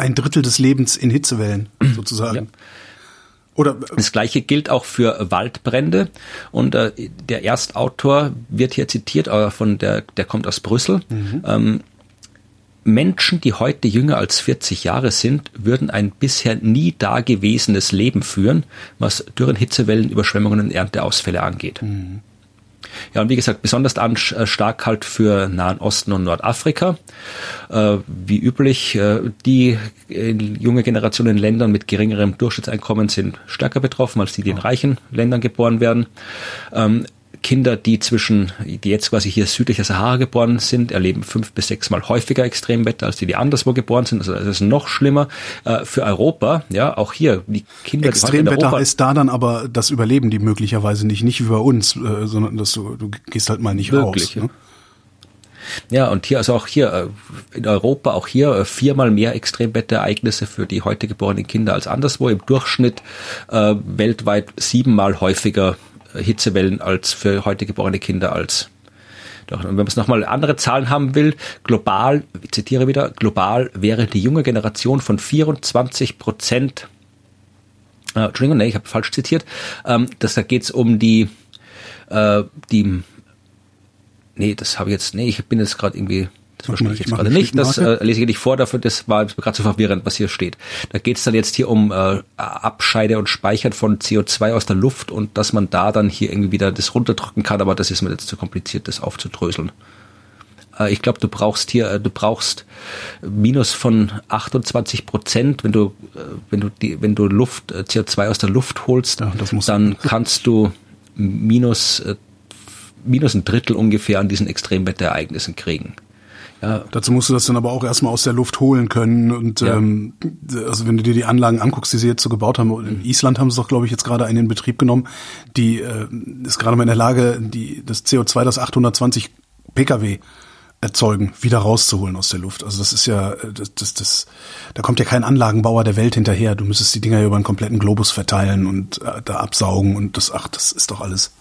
ein Drittel des Lebens in Hitzewellen, sozusagen. Ja. Oder
das Gleiche gilt auch für Waldbrände. Und der Erstautor wird hier zitiert, der kommt aus Brüssel. Menschen, die heute jünger als 40 Jahre sind, würden ein bisher nie dagewesenes Leben führen, was Dürren, Hitzewellen, Überschwemmungen und Ernteausfälle angeht. Ja, und wie gesagt, besonders stark halt für Nahen Osten und Nordafrika. Wie üblich, die junge Generation in Ländern mit geringerem Durchschnittseinkommen sind stärker betroffen als die in reichen Ländern geboren werden. Kinder, die jetzt quasi hier südlich der Sahara geboren sind, erleben 5 bis 6 Mal häufiger Extremwetter als die anderswo geboren sind. Also das ist noch schlimmer für Europa. Ja, auch hier die Kinder.
Extremwetter heißt da dann aber, das überleben die möglicherweise nicht wie bei uns, sondern dass du gehst halt mal nicht wirklich raus. Ne?
Ja, und hier, also auch hier in Europa, auch hier 4-mal mehr Extremwetterereignisse für die heute geborenen Kinder als anderswo. Im Durchschnitt weltweit 7-mal häufiger Hitzewellen als für heute geborene Kinder als. Und wenn man es nochmal andere Zahlen haben will, global, ich zitiere wieder, global wäre die junge Generation von 24%, Entschuldigung, ich habe falsch zitiert, da geht's um ich bin jetzt gerade irgendwie, das verstehe ich jetzt gerade nicht, das lese ich nicht vor, dafür, das war gerade so verwirrend, was hier steht. Da geht es dann jetzt hier um Abscheide und Speichern von CO2 aus der Luft und dass man da dann hier irgendwie wieder das runterdrücken kann, aber das ist mir jetzt zu kompliziert, das aufzudröseln. Ich glaube, du brauchst Minus von 28%, wenn du CO2 aus der Luft holst, dann kannst du minus ein Drittel ungefähr an diesen Extremwetterereignissen kriegen. Ja.
Dazu musst du das dann aber auch erstmal aus der Luft holen können und also wenn du dir die Anlagen anguckst, die sie jetzt so gebaut haben, in Island haben sie doch, glaube ich, jetzt gerade einen in Betrieb genommen, die ist gerade mal in der Lage, das CO2, das 820 Pkw erzeugen, wieder rauszuholen aus der Luft. Also das ist ja, da kommt ja kein Anlagenbauer der Welt hinterher. Du müsstest die Dinger ja über einen kompletten Globus verteilen und da absaugen und das ist doch alles.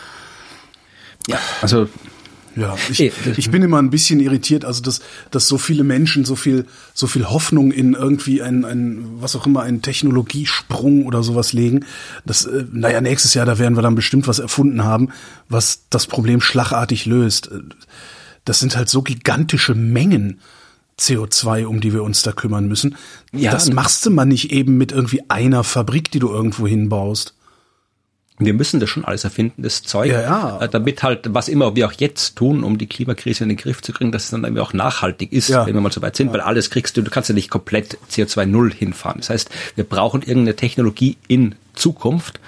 Ja, also
ja, ich bin immer ein bisschen irritiert, also dass so viele Menschen so viel Hoffnung in irgendwie einen Technologiesprung oder sowas legen. Nächstes Jahr, da werden wir dann bestimmt was erfunden haben, was das Problem schlagartig löst. Das sind halt so gigantische Mengen CO2, um die wir uns da kümmern müssen. Ja, das machst du mal nicht eben mit irgendwie einer Fabrik, die du irgendwo hinbaust.
Wir müssen das schon alles erfinden, das Zeug, damit halt, was immer wir auch jetzt tun, um die Klimakrise in den Griff zu kriegen, dass es dann irgendwie auch nachhaltig ist, wenn wir mal so weit sind, weil alles du kannst ja nicht komplett CO2-0 hinfahren. Das heißt, wir brauchen irgendeine Technologie in Zukunft,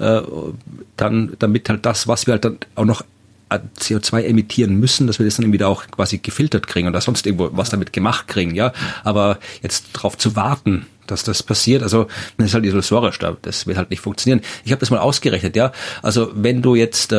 damit halt das, was wir halt dann auch noch CO2 emittieren müssen, dass wir das dann wieder auch quasi gefiltert kriegen oder sonst irgendwo was damit gemacht kriegen, ja. Aber jetzt drauf zu warten, dass das passiert, also das ist halt illusorisch, das wird halt nicht funktionieren. Ich habe das mal ausgerechnet, ja. Also wenn du jetzt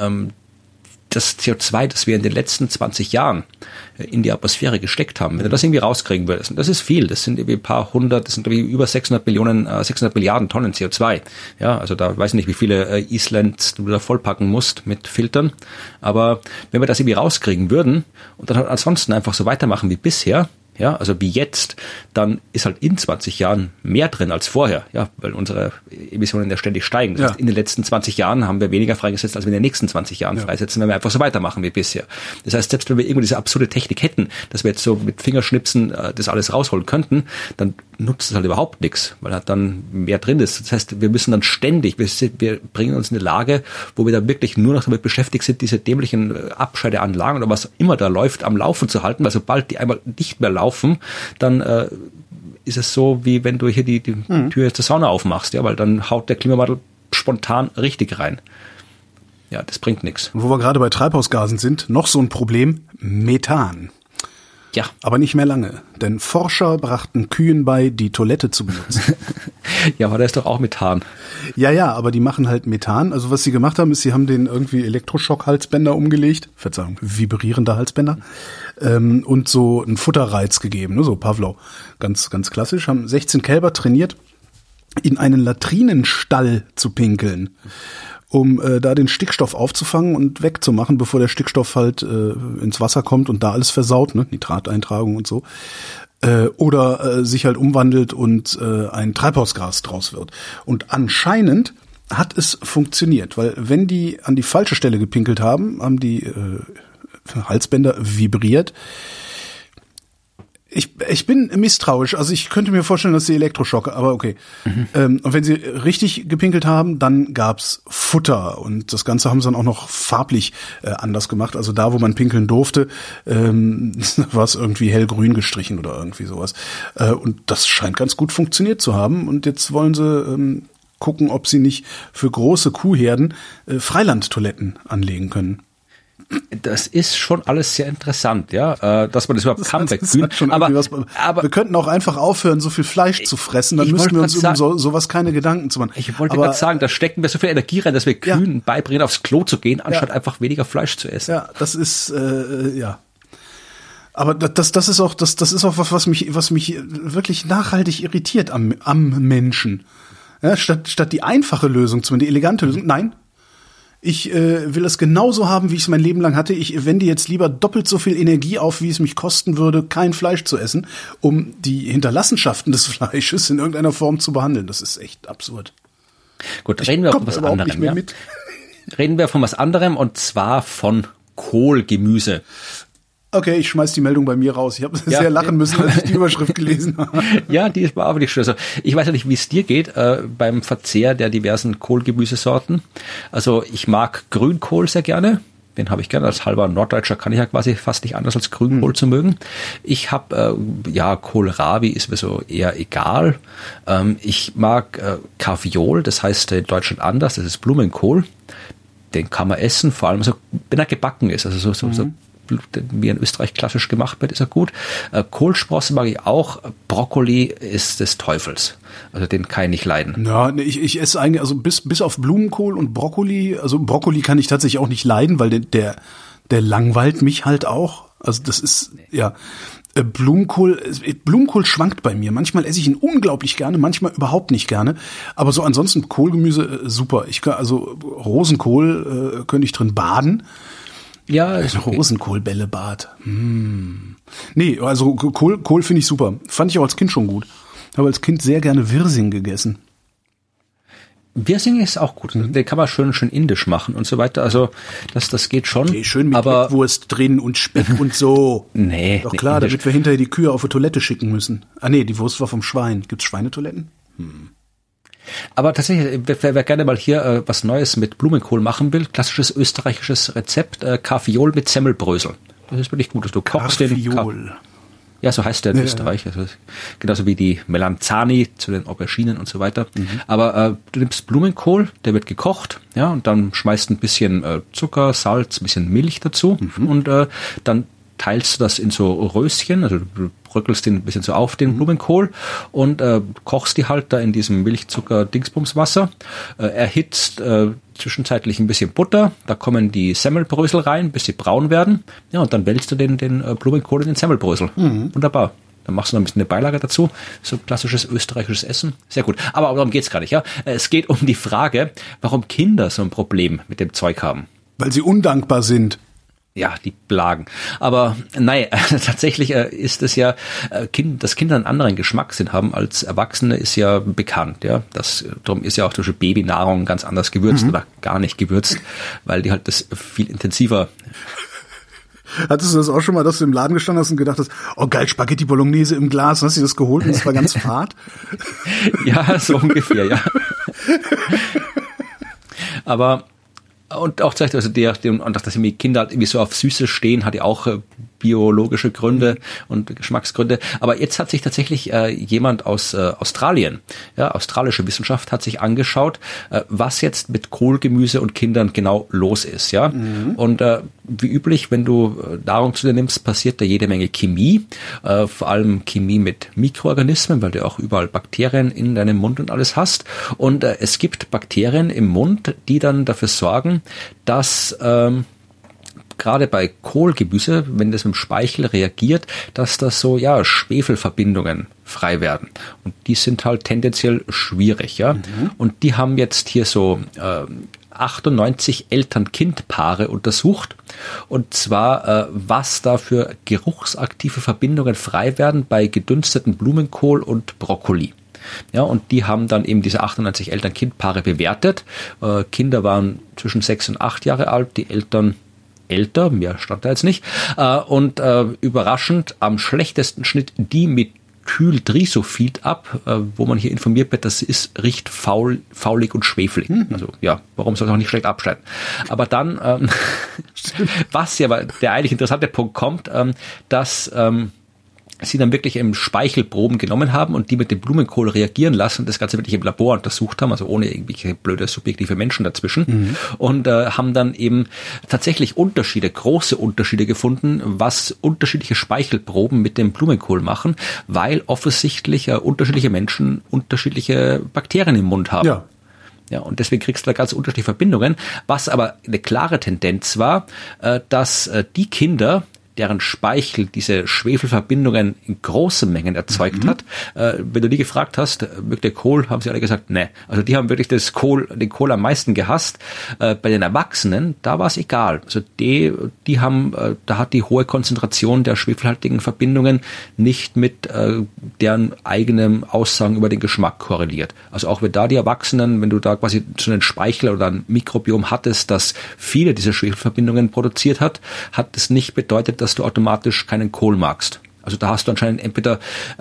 das CO2, das wir in den letzten 20 Jahren in die Atmosphäre gesteckt haben, wenn du das irgendwie rauskriegen würdest, und das ist viel, das sind irgendwie das sind über 600 Milliarden Tonnen CO2. Ja, also da weiß ich nicht, wie viele Islands du da vollpacken musst mit Filtern, aber wenn wir das irgendwie rauskriegen würden und dann halt ansonsten einfach so weitermachen wie bisher, ja, also wie jetzt, dann ist halt in 20 Jahren mehr drin als vorher, ja, weil unsere Emissionen ja ständig steigen. Das heißt, in den letzten 20 Jahren haben wir weniger freigesetzt, als wir in den nächsten 20 Jahren freisetzen, wenn wir einfach so weitermachen wie bisher. Das heißt, selbst wenn wir irgendwo diese absurde Technik hätten, dass wir jetzt so mit Fingerschnipsen das alles rausholen könnten, dann nutzt es halt überhaupt nichts, weil halt dann mehr drin ist. Das heißt, wir müssen dann ständig, wir bringen uns in eine Lage, wo wir da wirklich nur noch damit beschäftigt sind, diese dämlichen Abscheideanlagen oder was immer da läuft, am Laufen zu halten, weil sobald die einmal nicht mehr laufen, dann ist es so, wie wenn du hier die Tür der Sauna aufmachst, ja, weil dann haut der Klimawandel spontan richtig rein. Ja, das bringt nichts.
Wo wir gerade bei Treibhausgasen sind, noch so ein Problem, Methan.
Ja.
Aber nicht mehr lange, denn Forscher brachten Kühen bei, die Toilette zu benutzen.
Ja, aber da ist doch auch Methan.
Ja, aber die machen halt Methan. Also was sie gemacht haben, ist, sie haben den irgendwie Elektroschock-Halsbänder umgelegt, Verzeihung, vibrierende Halsbänder, und so einen Futterreiz gegeben, ne, so Pavlov, ganz klassisch, haben 16 Kälber trainiert, in einen Latrinenstall zu pinkeln, um da den Stickstoff aufzufangen und wegzumachen, bevor der Stickstoff halt ins Wasser kommt und da alles versaut, ne? Nitrateintragung und so. oder sich halt umwandelt und ein Treibhausgas draus wird. Und anscheinend hat es funktioniert, weil wenn die an die falsche Stelle gepinkelt haben die Halsbänder vibriert. Ich bin misstrauisch, also ich könnte mir vorstellen, dass sie Elektroschock, aber okay. Und wenn sie richtig gepinkelt haben, dann gab's Futter und das Ganze haben sie dann auch noch farblich anders gemacht. Also da, wo man pinkeln durfte, war es irgendwie hellgrün gestrichen oder irgendwie sowas. Und das scheint ganz gut funktioniert zu haben. Und jetzt wollen sie gucken, ob sie nicht für große Kuhherden Freilandtoiletten anlegen können.
Das ist schon alles sehr interessant, ja, dass man das überhaupt kann wegkühlen. Aber
wir könnten auch einfach aufhören, so viel Fleisch zu fressen, dann müssten wir uns um sowas keine Gedanken zu machen.
Ich wollte gerade sagen, da stecken wir so viel Energie rein, dass wir Kühen beibringen, aufs Klo zu gehen, anstatt einfach weniger Fleisch zu essen.
Ja, das ist, ja. Aber das ist auch was mich wirklich nachhaltig irritiert am Menschen. Ja, statt die einfache Lösung, zumindest die elegante Lösung, nein. Ich will es genauso haben, wie ich es mein Leben lang hatte. Ich wende jetzt lieber doppelt so viel Energie auf, wie es mich kosten würde, kein Fleisch zu essen, um die Hinterlassenschaften des Fleisches in irgendeiner Form zu behandeln. Das ist echt absurd.
Gut, reden wir von was anderem. Ja? Reden wir von was anderem und zwar von Kohlgemüse.
Okay, ich schmeiß die Meldung bei mir raus. Ich habe sehr lachen müssen, als ich die Überschrift gelesen habe.
Ja, die war aber nicht schön. Also, ich weiß ja nicht, wie es dir geht beim Verzehr der diversen Kohlgemüsesorten. Also ich mag Grünkohl sehr gerne. Den habe ich gerne. Als halber Norddeutscher kann ich ja quasi fast nicht anders als Grünkohl zu mögen. Ich habe, Kohlrabi ist mir so eher egal. Ich mag Kaviol, das heißt in Deutschland anders, das ist Blumenkohl. Den kann man essen, vor allem so, wenn er gebacken ist. Also so wie in Österreich klassisch gemacht wird, ist er gut. Kohlsprosse mag ich auch. Brokkoli ist des Teufels. Also den kann ich nicht leiden.
Ja, ich esse eigentlich, also bis auf Blumenkohl und Brokkoli, also Brokkoli kann ich tatsächlich auch nicht leiden, weil der langweilt mich halt auch. Also das ist, ja, Blumenkohl schwankt bei mir. Manchmal esse ich ihn unglaublich gerne, manchmal überhaupt nicht gerne. Aber so ansonsten Kohlgemüse, super. Rosenkohl könnte ich drin baden.
Ja, ist
okay. Rosenkohlbällebad. Nee, also Kohl finde ich super. Fand ich auch als Kind schon gut. Habe als Kind sehr gerne Wirsing gegessen.
Wirsing ist auch gut. Den kann man schön indisch machen und so weiter. Also das geht schon.
Okay, schön mit Wurst drin und Speck und so.
Nee.
Doch klar,
indisch.
Damit wir hinterher die Kühe auf die Toilette schicken müssen. Ah nee, die Wurst war vom Schwein. Gibt's Schweinetoiletten?
Aber tatsächlich, wer gerne mal hier was Neues mit Blumenkohl machen will, klassisches österreichisches Rezept, Kaviol mit Semmelbrösel. Das ist wirklich gut, dass du kochst den. Ja, so heißt der in Österreich. Also genauso wie die Melanzani zu den Auberginen und so weiter. Aber du nimmst Blumenkohl, der wird gekocht, ja, und dann schmeißt ein bisschen Zucker, Salz, ein bisschen Milch dazu und dann teilst du das in so Röschen, also du bröckelst den ein bisschen so auf, den Blumenkohl, und kochst die halt da in diesem Milchzucker-Dingsbumswasser, erhitzt zwischenzeitlich ein bisschen Butter, da kommen die Semmelbrösel rein, bis sie braun werden, ja, und dann wälzt du den Blumenkohl in den Semmelbrösel. Wunderbar. Dann machst du noch ein bisschen eine Beilage dazu. So klassisches österreichisches Essen. Sehr gut. Aber darum geht's gar nicht, ja. Es geht um die Frage, warum Kinder so ein Problem mit dem Zeug haben.
Weil sie undankbar sind.
Ja, die plagen. Aber nein, tatsächlich ist es ja, dass Kinder einen anderen Geschmackssinn haben als Erwachsene, ist ja bekannt. Ja, darum ist ja auch zum Beispiel Babynahrung ganz anders gewürzt oder gar nicht gewürzt, weil die halt das viel intensiver.
Hattest du das auch schon mal, dass du im Laden gestanden hast und gedacht hast, oh geil, Spaghetti Bolognese im Glas, hast du das geholt und es war ganz fad?
Ja, so ungefähr, ja. Aber und auch zeigt, also dass die Kinder halt irgendwie so auf Süße stehen, hat ja auch biologische Gründe und Geschmacksgründe. Aber jetzt hat sich tatsächlich jemand aus Australien, ja, australische Wissenschaft, hat sich angeschaut, was jetzt mit Kohlgemüse und Kindern genau los ist, ja. Und wie üblich, wenn du Nahrung zu dir nimmst, passiert da jede Menge Chemie, vor allem Chemie mit Mikroorganismen, weil du auch überall Bakterien in deinem Mund und alles hast. Und es gibt Bakterien im Mund, die dann dafür sorgen, dass gerade bei Kohlgemüse, wenn das mit dem Speichel reagiert, dass das so, ja, Schwefelverbindungen frei werden. Und die sind halt tendenziell schwierig, ja. Und die haben jetzt hier so 98 Eltern-Kind-Paare untersucht. Und zwar, was da für geruchsaktive Verbindungen frei werden bei gedünsteten Blumenkohl und Brokkoli. Ja, und die haben dann eben diese 98 Eltern-Kind-Paare bewertet. Kinder waren zwischen 6 und 8 Jahre alt, die Eltern älter, mehr stand da jetzt nicht. Und überraschend am schlechtesten Schnitt die mit Methyltrisulfid ab, wo man hier informiert wird, das riecht faulig und schwefelig. Also ja, warum soll es auch nicht schlecht abschneiden? Aber dann, was ja aber der eigentlich interessante Punkt kommt, dass sie dann wirklich Speichelproben genommen haben und die mit dem Blumenkohl reagieren lassen und das Ganze wirklich im Labor untersucht haben, also ohne irgendwelche blöde subjektive Menschen dazwischen und haben dann eben tatsächlich große Unterschiede gefunden, was unterschiedliche Speichelproben mit dem Blumenkohl machen, weil offensichtlich unterschiedliche Menschen unterschiedliche Bakterien im Mund haben. Ja. Ja, und deswegen kriegst du da ganz unterschiedliche Verbindungen, was aber eine klare Tendenz war, dass die Kinder, deren Speichel diese Schwefelverbindungen in großen Mengen erzeugt hat. Wenn du die gefragt hast, mögt ihr Kohl, haben sie alle gesagt, ne. Also die haben wirklich den Kohl am meisten gehasst. Bei den Erwachsenen, da war es egal. Also die haben, da hat die hohe Konzentration der schwefelhaltigen Verbindungen nicht mit deren eigenen Aussagen über den Geschmack korreliert. Also auch wenn da die Erwachsenen, wenn du da quasi so einen Speichel oder ein Mikrobiom hattest, das viele dieser Schwefelverbindungen produziert hat es nicht bedeutet, dass du automatisch keinen Kohl magst. Also da hast du anscheinend entweder,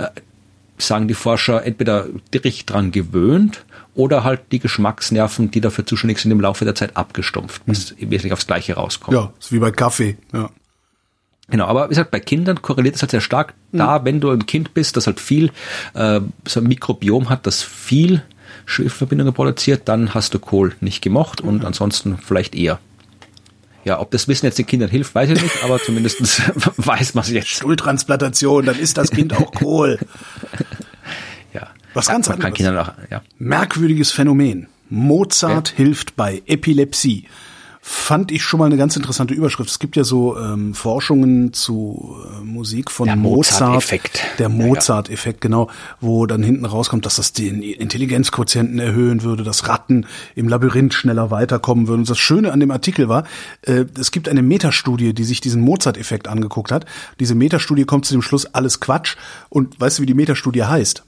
sagen die Forscher, entweder dich dran gewöhnt oder halt die Geschmacksnerven, die dafür zuständig sind, im Laufe der Zeit abgestumpft, bis wesentlich aufs Gleiche rauskommt.
Ja, ist wie bei Kaffee, ja.
Genau, aber wie gesagt, bei Kindern korreliert es halt sehr stark. Da, wenn du ein Kind bist, das halt viel so ein Mikrobiom hat, das viel Schwefelverbindungen produziert, dann hast du Kohl nicht gemocht und ansonsten vielleicht eher. Ja, ob das Wissen jetzt den Kindern hilft, weiß ich nicht, aber zumindest weiß man es jetzt.
Stuhltransplantation, dann ist das Kind auch Kohl.
Ja.
Was ganz anderes.
Kann Kindern auch, ja.
Merkwürdiges Phänomen. Mozart hilft bei Epilepsie. Fand ich schon mal eine ganz interessante Überschrift. Es gibt ja so Forschungen zu Musik von Mozart. Der Mozart-Effekt, genau, wo dann hinten rauskommt, dass das den Intelligenzquotienten erhöhen würde, dass Ratten im Labyrinth schneller weiterkommen würden. Und das Schöne an dem Artikel war, es gibt eine Metastudie, die sich diesen Mozart-Effekt angeguckt hat. Diese Metastudie kommt zu dem Schluss, alles Quatsch. Und weißt du, wie die Metastudie heißt?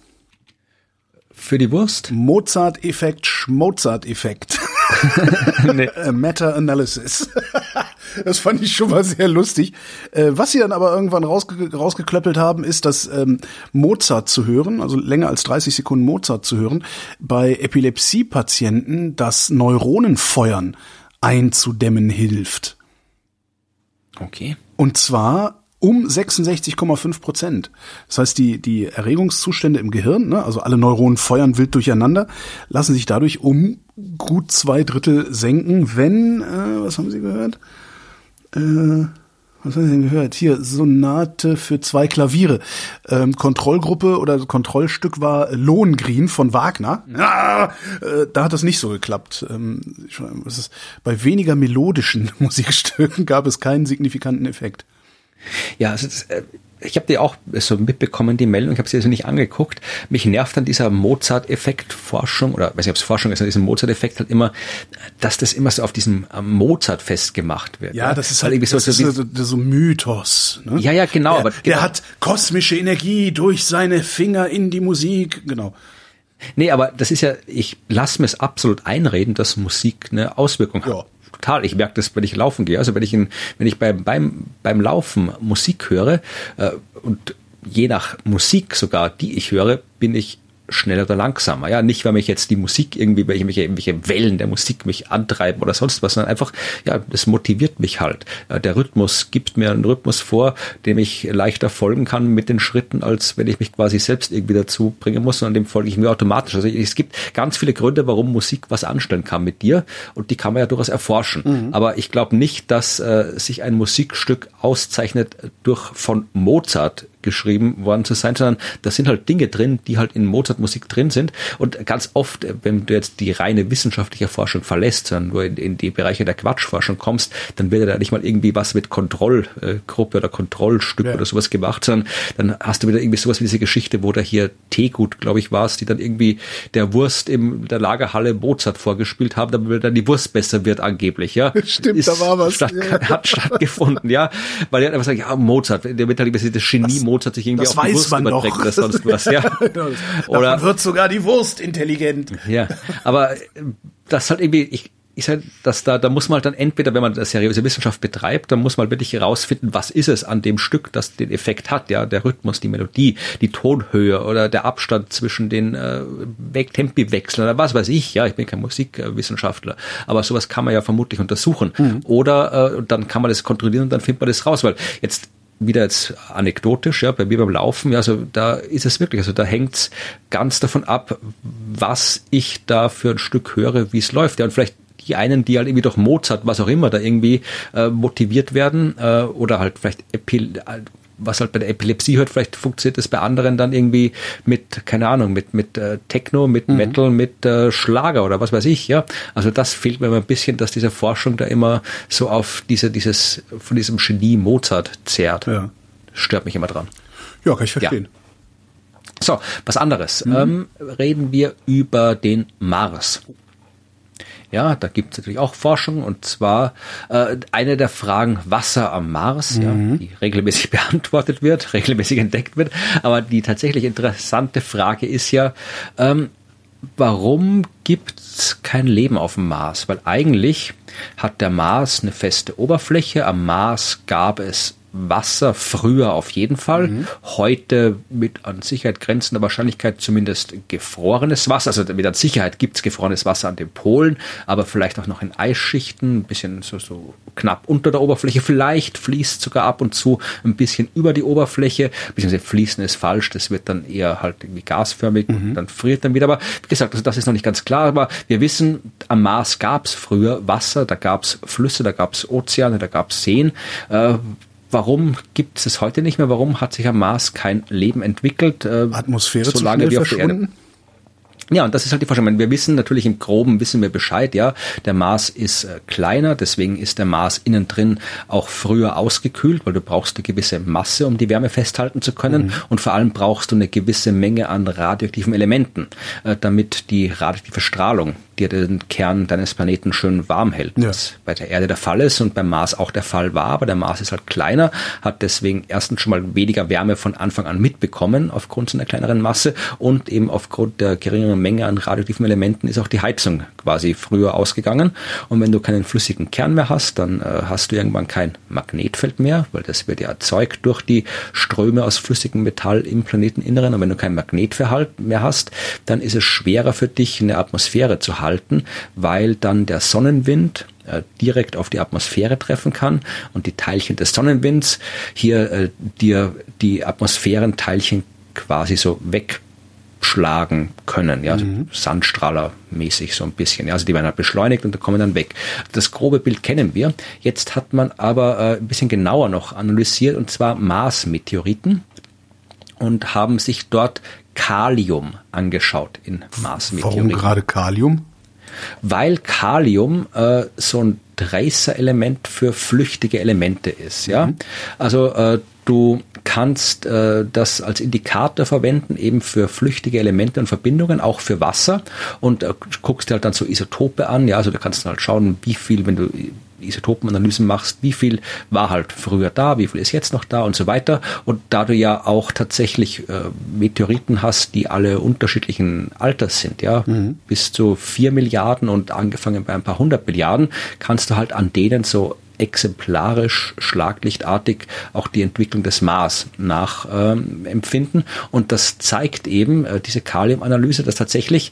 Für die Wurst?
Mozart-Effekt, Schmozart-Effekt. Nee. Meta-Analysis. Das fand ich schon mal sehr lustig. Was sie dann aber irgendwann rausgeklöppelt haben, ist, dass Mozart zu hören, also länger als 30 Sekunden Mozart zu hören, bei Epilepsie-Patienten das Neuronenfeuern einzudämmen hilft.
Okay.
Und zwar um 66,5%. Das heißt, die Erregungszustände im Gehirn, ne, also alle Neuronen feuern wild durcheinander, lassen sich dadurch um gut 2/3 senken, wenn, was haben Sie gehört? Was haben Sie denn gehört? Hier, Sonate für 2 Klaviere. Kontrollgruppe oder Kontrollstück war Lohengrin von Wagner. Da hat das nicht so geklappt. Bei weniger melodischen Musikstücken gab es keinen signifikanten Effekt.
Ja, also ich habe die auch so mitbekommen, die Meldung, ich habe sie also nicht angeguckt. Mich nervt an dieser Mozart-Effekt-Forschung, oder weiß nicht, ob es Forschung ist, an diesem Mozart-Effekt halt immer, dass das immer so auf diesem Mozart festgemacht wird.
Ja, das ist halt irgendwie so Mythos. Ne?
Ja, genau.
Der hat kosmische Energie durch seine Finger in die Musik, genau.
Nee, aber das ist ja, ich lasse mir es absolut einreden, dass Musik eine Auswirkung hat. Ja. Total. Ich merke das, wenn ich laufen gehe. Also wenn ich beim Laufen Musik höre und je nach Musik sogar, die ich höre, bin ich schneller oder langsamer. Ja, nicht, weil mich jetzt die Musik irgendwie, welche Wellen der Musik mich antreiben oder sonst was, sondern einfach, ja, das motiviert mich halt. Der Rhythmus gibt mir einen Rhythmus vor, dem ich leichter folgen kann mit den Schritten, als wenn ich mich quasi selbst irgendwie dazu bringen muss, sondern dem folge ich mir automatisch. Also es gibt ganz viele Gründe, warum Musik was anstellen kann mit dir und die kann man ja durchaus erforschen. Aber ich glaube nicht, dass sich ein Musikstück auszeichnet durch von Mozart geschrieben worden zu sein, sondern da sind halt Dinge drin, die halt in Mozart-Musik drin sind. Und ganz oft, wenn du jetzt die reine wissenschaftliche Forschung verlässt, sondern nur in die Bereiche der Quatschforschung kommst, dann wird da nicht mal irgendwie was mit Kontrollgruppe oder Kontrollstück oder sowas gemacht, sondern dann hast du wieder irgendwie sowas wie diese Geschichte, wo da hier Teegut, glaube ich, war es, die dann irgendwie der Wurst in der Lagerhalle Mozart vorgespielt haben, damit dann die Wurst besser wird angeblich, ja.
Stimmt, da war was.
Hat stattgefunden, ja. Weil er hat einfach gesagt, ja, Mozart, der wird halt das Genie Mozart sich irgendwie
das
auf die Wurst überträgt oder sonst was, ja.
Oder davon wird sogar die Wurst intelligent.
Ja, aber das halt irgendwie, ich sage, dass da muss man halt dann entweder, wenn man eine seriöse Wissenschaft betreibt, dann muss man wirklich herausfinden, was ist es an dem Stück, das den Effekt hat, ja, der Rhythmus, die Melodie, die Tonhöhe oder der Abstand zwischen den Tempiwechseln oder was weiß ich, ja, ich bin kein Musikwissenschaftler, aber sowas kann man ja vermutlich untersuchen. Oder dann kann man das kontrollieren und dann findet man das raus, weil jetzt anekdotisch, ja, bei mir beim Laufen, ja, also da ist es wirklich, also da hängt's ganz davon ab, was ich da für ein Stück höre, wie es läuft, ja, und vielleicht die einen, die halt irgendwie durch Mozart, was auch immer, da irgendwie motiviert werden oder halt vielleicht was halt bei der Epilepsie hört, vielleicht funktioniert das bei anderen dann irgendwie mit, keine Ahnung, mit Techno, mit Metal, mit Schlager oder was weiß ich, ja. Also das fehlt mir immer ein bisschen, dass diese Forschung da immer so auf von diesem Genie Mozart zerrt. Ja. Stört mich immer dran.
Ja, kann ich verstehen.
Ja. So, was anderes. Reden wir über den Mars. Ja, da gibt es natürlich auch Forschung, und zwar eine der Fragen Wasser am Mars, ja, die regelmäßig beantwortet wird, regelmäßig entdeckt wird. Aber die tatsächlich interessante Frage ist ja, warum gibt es kein Leben auf dem Mars? Weil eigentlich hat der Mars eine feste Oberfläche. Am Mars gab es Wasser, früher auf jeden Fall, heute mit an Sicherheit grenzender Wahrscheinlichkeit zumindest gefrorenes Wasser, also mit an Sicherheit gibt es gefrorenes Wasser an den Polen, aber vielleicht auch noch in Eisschichten, ein bisschen so knapp unter der Oberfläche, vielleicht fließt sogar ab und zu ein bisschen über die Oberfläche, beziehungsweise fließen ist falsch, das wird dann eher halt irgendwie gasförmig und dann friert dann wieder, aber wie gesagt, also das ist noch nicht ganz klar, aber wir wissen, am Mars gab es früher Wasser, da gab es Flüsse, da gab es Ozeane, da gab es Seen. Warum gibt es heute nicht mehr? Warum hat sich am Mars kein Leben entwickelt?
Atmosphäre
so lange wie auf der Erde. Ja, und das ist halt die Forschung. Wir wissen natürlich im Groben, wissen wir Bescheid, ja, der Mars ist kleiner, deswegen ist der Mars innen drin auch früher ausgekühlt, weil du brauchst eine gewisse Masse, um die Wärme festhalten zu können, und vor allem brauchst du eine gewisse Menge an radioaktiven Elementen, damit die radioaktive Strahlung dir den Kern deines Planeten schön warm hält. Ja. Was bei der Erde der Fall ist und beim Mars auch der Fall war, aber der Mars ist halt kleiner, hat deswegen erstens schon mal weniger Wärme von Anfang an mitbekommen aufgrund seiner kleineren Masse, und eben aufgrund der geringeren Menge an radioaktiven Elementen ist auch die Heizung quasi früher ausgegangen. Und wenn du keinen flüssigen Kern mehr hast, dann hast du irgendwann kein Magnetfeld mehr, weil das wird ja erzeugt durch die Ströme aus flüssigem Metall im Planeteninneren. Und wenn du kein Magnetfeld mehr hast, dann ist es schwerer für dich, eine Atmosphäre zu halten, weil dann der Sonnenwind direkt auf die Atmosphäre treffen kann und die Teilchen des Sonnenwinds hier dir die Atmosphärenteilchen quasi so wegschlagen können, ja, so Sandstrahlermäßig so ein bisschen, ja, also die werden halt beschleunigt und kommen dann weg. Das grobe Bild kennen wir. Jetzt hat man aber ein bisschen genauer noch analysiert, und zwar Mars-Meteoriten, und haben sich dort Kalium angeschaut in Mars-Meteoriten.
Warum gerade Kalium?
Weil Kalium so ein Tracer-Element für flüchtige Elemente ist, ja. Also du kannst das als Indikator verwenden, eben für flüchtige Elemente und Verbindungen, auch für Wasser, und guckst dir halt dann so Isotope an, ja, also da kannst du halt schauen, wie viel, wenn du Isotopenanalysen machst, wie viel war halt früher da, wie viel ist jetzt noch da und so weiter. Und da du ja auch tatsächlich Meteoriten hast, die alle unterschiedlichen Alters sind, ja, bis zu 4 Milliarden und angefangen bei ein paar 100 Milliarden, kannst du halt an denen so exemplarisch, schlaglichtartig auch die Entwicklung des Mars nachempfinden. Und das zeigt eben, diese Kaliumanalyse, dass tatsächlich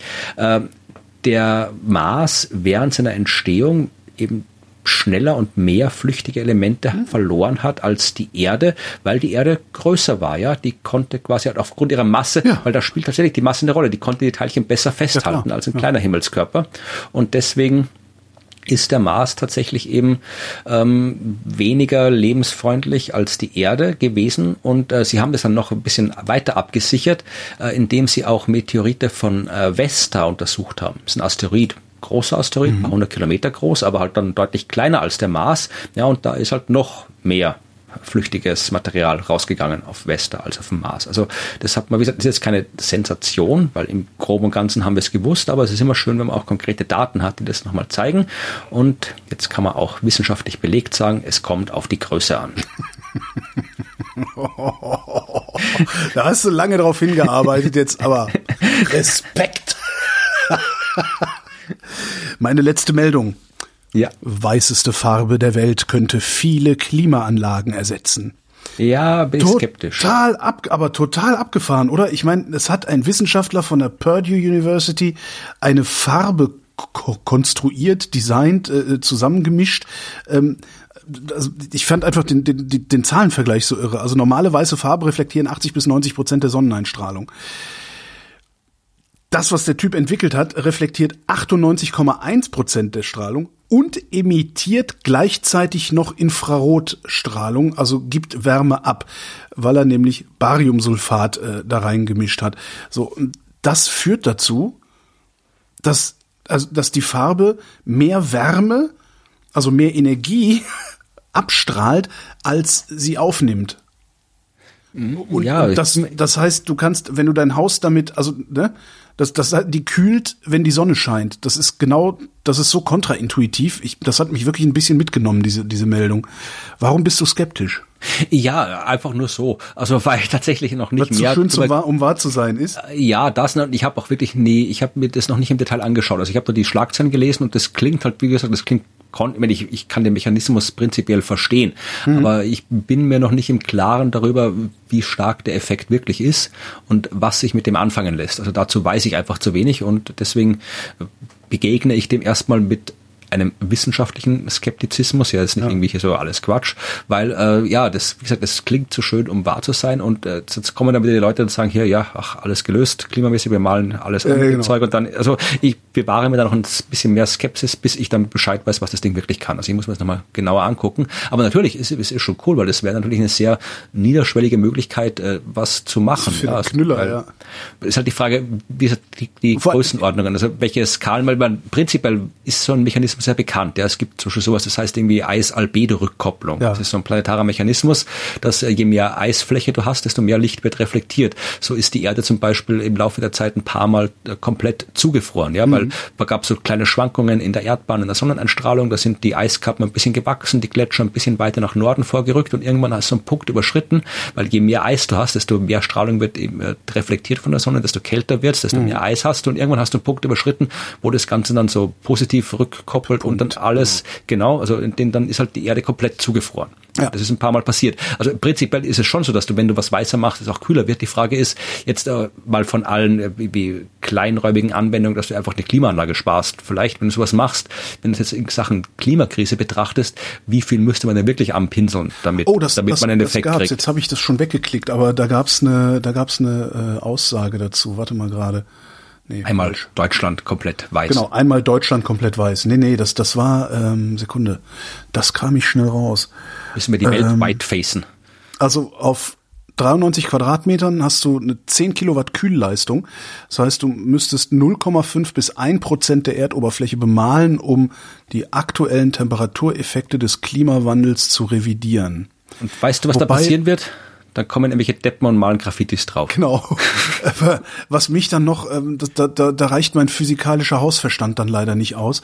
der Mars während seiner Entstehung eben schneller und mehr flüchtige Elemente verloren hat als die Erde, weil die Erde größer war, ja, die konnte quasi halt aufgrund ihrer Masse, weil da spielt tatsächlich die Masse eine Rolle, die konnte die Teilchen besser festhalten als ein kleiner Himmelskörper, und deswegen ist der Mars tatsächlich eben weniger lebensfreundlich als die Erde gewesen. Und sie haben das dann noch ein bisschen weiter abgesichert, indem sie auch Meteorite von Vesta untersucht haben. Das ist ein Asteroid. Großer Asteroid, ein paar 100 Kilometer groß, aber halt dann deutlich kleiner als der Mars. Ja, und da ist halt noch mehr flüchtiges Material rausgegangen auf Vesta als auf dem Mars. Also das hat man, wie gesagt, das ist jetzt keine Sensation, weil im Groben und Ganzen haben wir es gewusst, aber es ist immer schön, wenn man auch konkrete Daten hat, die das nochmal zeigen. Und jetzt kann man auch wissenschaftlich belegt sagen, es kommt auf die Größe an.
Da hast du lange drauf hingearbeitet jetzt, aber Respekt. Meine letzte Meldung.
Ja.
Weißeste Farbe der Welt könnte viele Klimaanlagen ersetzen.
Ja, bin ich skeptisch.
Aber total abgefahren, oder? Ich meine, es hat ein Wissenschaftler von der Purdue University eine Farbe konstruiert, designt, zusammengemischt. Also ich fand einfach den Zahlenvergleich so irre. Also normale weiße Farbe reflektieren 80-90% der Sonneneinstrahlung. Das, was der Typ entwickelt hat, reflektiert 98,1% der Strahlung und emittiert gleichzeitig noch Infrarotstrahlung, also gibt Wärme ab, weil er nämlich Bariumsulfat da reingemischt hat. So, und das führt dazu, dass die Farbe mehr Wärme, also mehr Energie abstrahlt, als sie aufnimmt. Und
ja,
das heißt, du kannst, wenn du dein Haus damit, also ne, die kühlt, wenn die Sonne scheint. Das ist so kontraintuitiv. Das hat mich wirklich ein bisschen mitgenommen, diese Meldung. Warum bist du skeptisch?
Ja, einfach nur so. Also weil ich tatsächlich noch nicht mehr.
Was so schön um wahr zu sein ist.
Ja, das. Ich habe auch wirklich ich habe mir das noch nicht im Detail angeschaut. Also ich habe da die Schlagzeilen gelesen und das klingt halt, wie gesagt, ich kann den Mechanismus prinzipiell verstehen, aber ich bin mir noch nicht im Klaren darüber, wie stark der Effekt wirklich ist und was sich mit dem anfangen lässt. Also dazu weiß ich einfach zu wenig und deswegen begegne ich dem erstmal mit einem wissenschaftlichen Skeptizismus, ja, das ist nicht irgendwie hier so alles Quatsch, weil, das, wie gesagt, das klingt so schön, um wahr zu sein und jetzt kommen dann wieder die Leute und sagen hier, ja, alles gelöst, klimamäßig, wir malen alles um, genau. Zeug und dann, also ich bewahre mir da noch ein bisschen mehr Skepsis, bis ich dann Bescheid weiß, was das Ding wirklich kann. Also ich muss mir das nochmal genauer angucken, aber natürlich ist es schon cool, weil das wäre natürlich eine sehr niederschwellige Möglichkeit, was zu machen.
Für den Knüller, ja.
Ist halt die Frage, wie ist die Größenordnungen, also welche Skalen, weil man prinzipiell ist so ein Mechanismus sehr bekannt. Ja, es gibt zum Beispiel sowas, das heißt irgendwie Eis-Albedo-Rückkopplung. Ja. Das ist so ein planetarer Mechanismus, dass je mehr Eisfläche du hast, desto mehr Licht wird reflektiert. So ist die Erde zum Beispiel im Laufe der Zeit ein paar Mal komplett zugefroren, ja, weil da gab es so kleine Schwankungen in der Erdbahn, in der Sonneneinstrahlung, da sind die Eiskappen ein bisschen gewachsen, die Gletscher ein bisschen weiter nach Norden vorgerückt und irgendwann hast du einen Punkt überschritten, weil je mehr Eis du hast, desto mehr Strahlung wird eben reflektiert von der Sonne, desto kälter wird's, desto mehr Eis hast du und irgendwann hast du einen Punkt überschritten, wo das Ganze dann so positiv rückkoppelt und dann alles, genau, also dann ist halt die Erde komplett zugefroren. Ja. Das ist ein paar Mal passiert. Also prinzipiell ist es schon so, dass du, wenn du was weißer machst, es auch kühler wird. Die Frage ist jetzt mal von allen wie kleinräumigen Anwendungen, dass du einfach eine Klimaanlage sparst. Vielleicht, wenn du sowas machst, wenn du es jetzt in Sachen Klimakrise betrachtest, wie viel müsste man denn wirklich anpinseln, damit man einen Effekt kriegt?
Jetzt habe ich das schon weggeklickt, aber da gab's eine Aussage dazu. Warte mal gerade. Nee,
einmal
falsch.
Deutschland komplett weiß.
Genau, einmal Deutschland komplett weiß. Nee, das war, Sekunde, das kam ich schnell raus.
Müssen wir die Welt weit facen.
Also auf 93 Quadratmetern hast du eine 10 Kilowatt Kühlleistung. Das heißt, du müsstest 0,5 bis 1% der Erdoberfläche bemalen, um die aktuellen Temperatureffekte des Klimawandels zu revidieren.
Und weißt du, was da passieren wird? Dann kommen irgendwelche Deppen und malen Graffitis drauf.
Genau. Was mich dann noch, da reicht mein physikalischer Hausverstand dann leider nicht aus.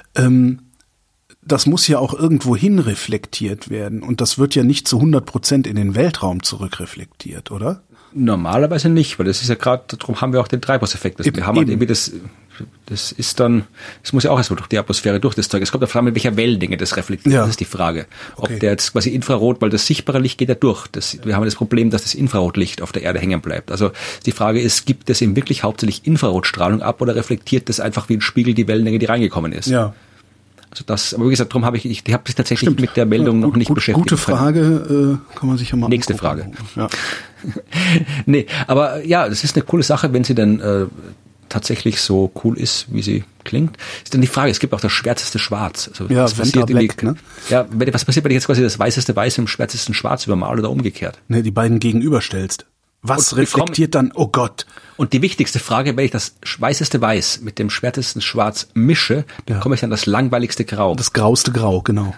Das muss ja auch irgendwo hin reflektiert werden. Und das wird ja nicht zu 100% in den Weltraum zurückreflektiert, oder?
Normalerweise nicht, weil das ist ja gerade, darum haben wir auch den Treibhauseffekt. Also wir haben halt irgendwie das ist dann, es muss ja auch erstmal durch die Atmosphäre durch das Zeug. Es kommt auf an, mit welcher Wellenlänge das reflektiert. Ja. Das ist die Frage. Ob der jetzt quasi Infrarot, weil das sichtbare Licht geht ja durch. Wir haben das Problem, dass das Infrarotlicht auf der Erde hängen bleibt. Also die Frage ist, gibt es eben wirklich hauptsächlich Infrarotstrahlung ab oder reflektiert das einfach wie ein Spiegel die Wellenlänge, die reingekommen ist? Ja. Also das, aber wie gesagt, darum habe ich habe mich tatsächlich mit der Meldung noch nicht beschäftigt.
Gute Frage, kann man sich ja mal
nächste
angucken.
Frage. Ja. Nee, aber ja, das ist eine coole Sache, wenn sie dann tatsächlich so cool ist, wie sie klingt, ist dann die Frage, es gibt auch das schwärzeste Schwarz. Also,
ja,
was passiert,
Black, ne?
Ja, was passiert, wenn ich jetzt quasi das weißeste Weiß im schwärzesten Schwarz übermale oder umgekehrt?
Ne, die beiden gegenüberstellst. Was reflektiert dann, oh Gott.
Und die wichtigste Frage, wenn ich das weißeste Weiß mit dem schwärzesten Schwarz mische, bekomme ich dann das langweiligste Grau.
Das grauste Grau, genau.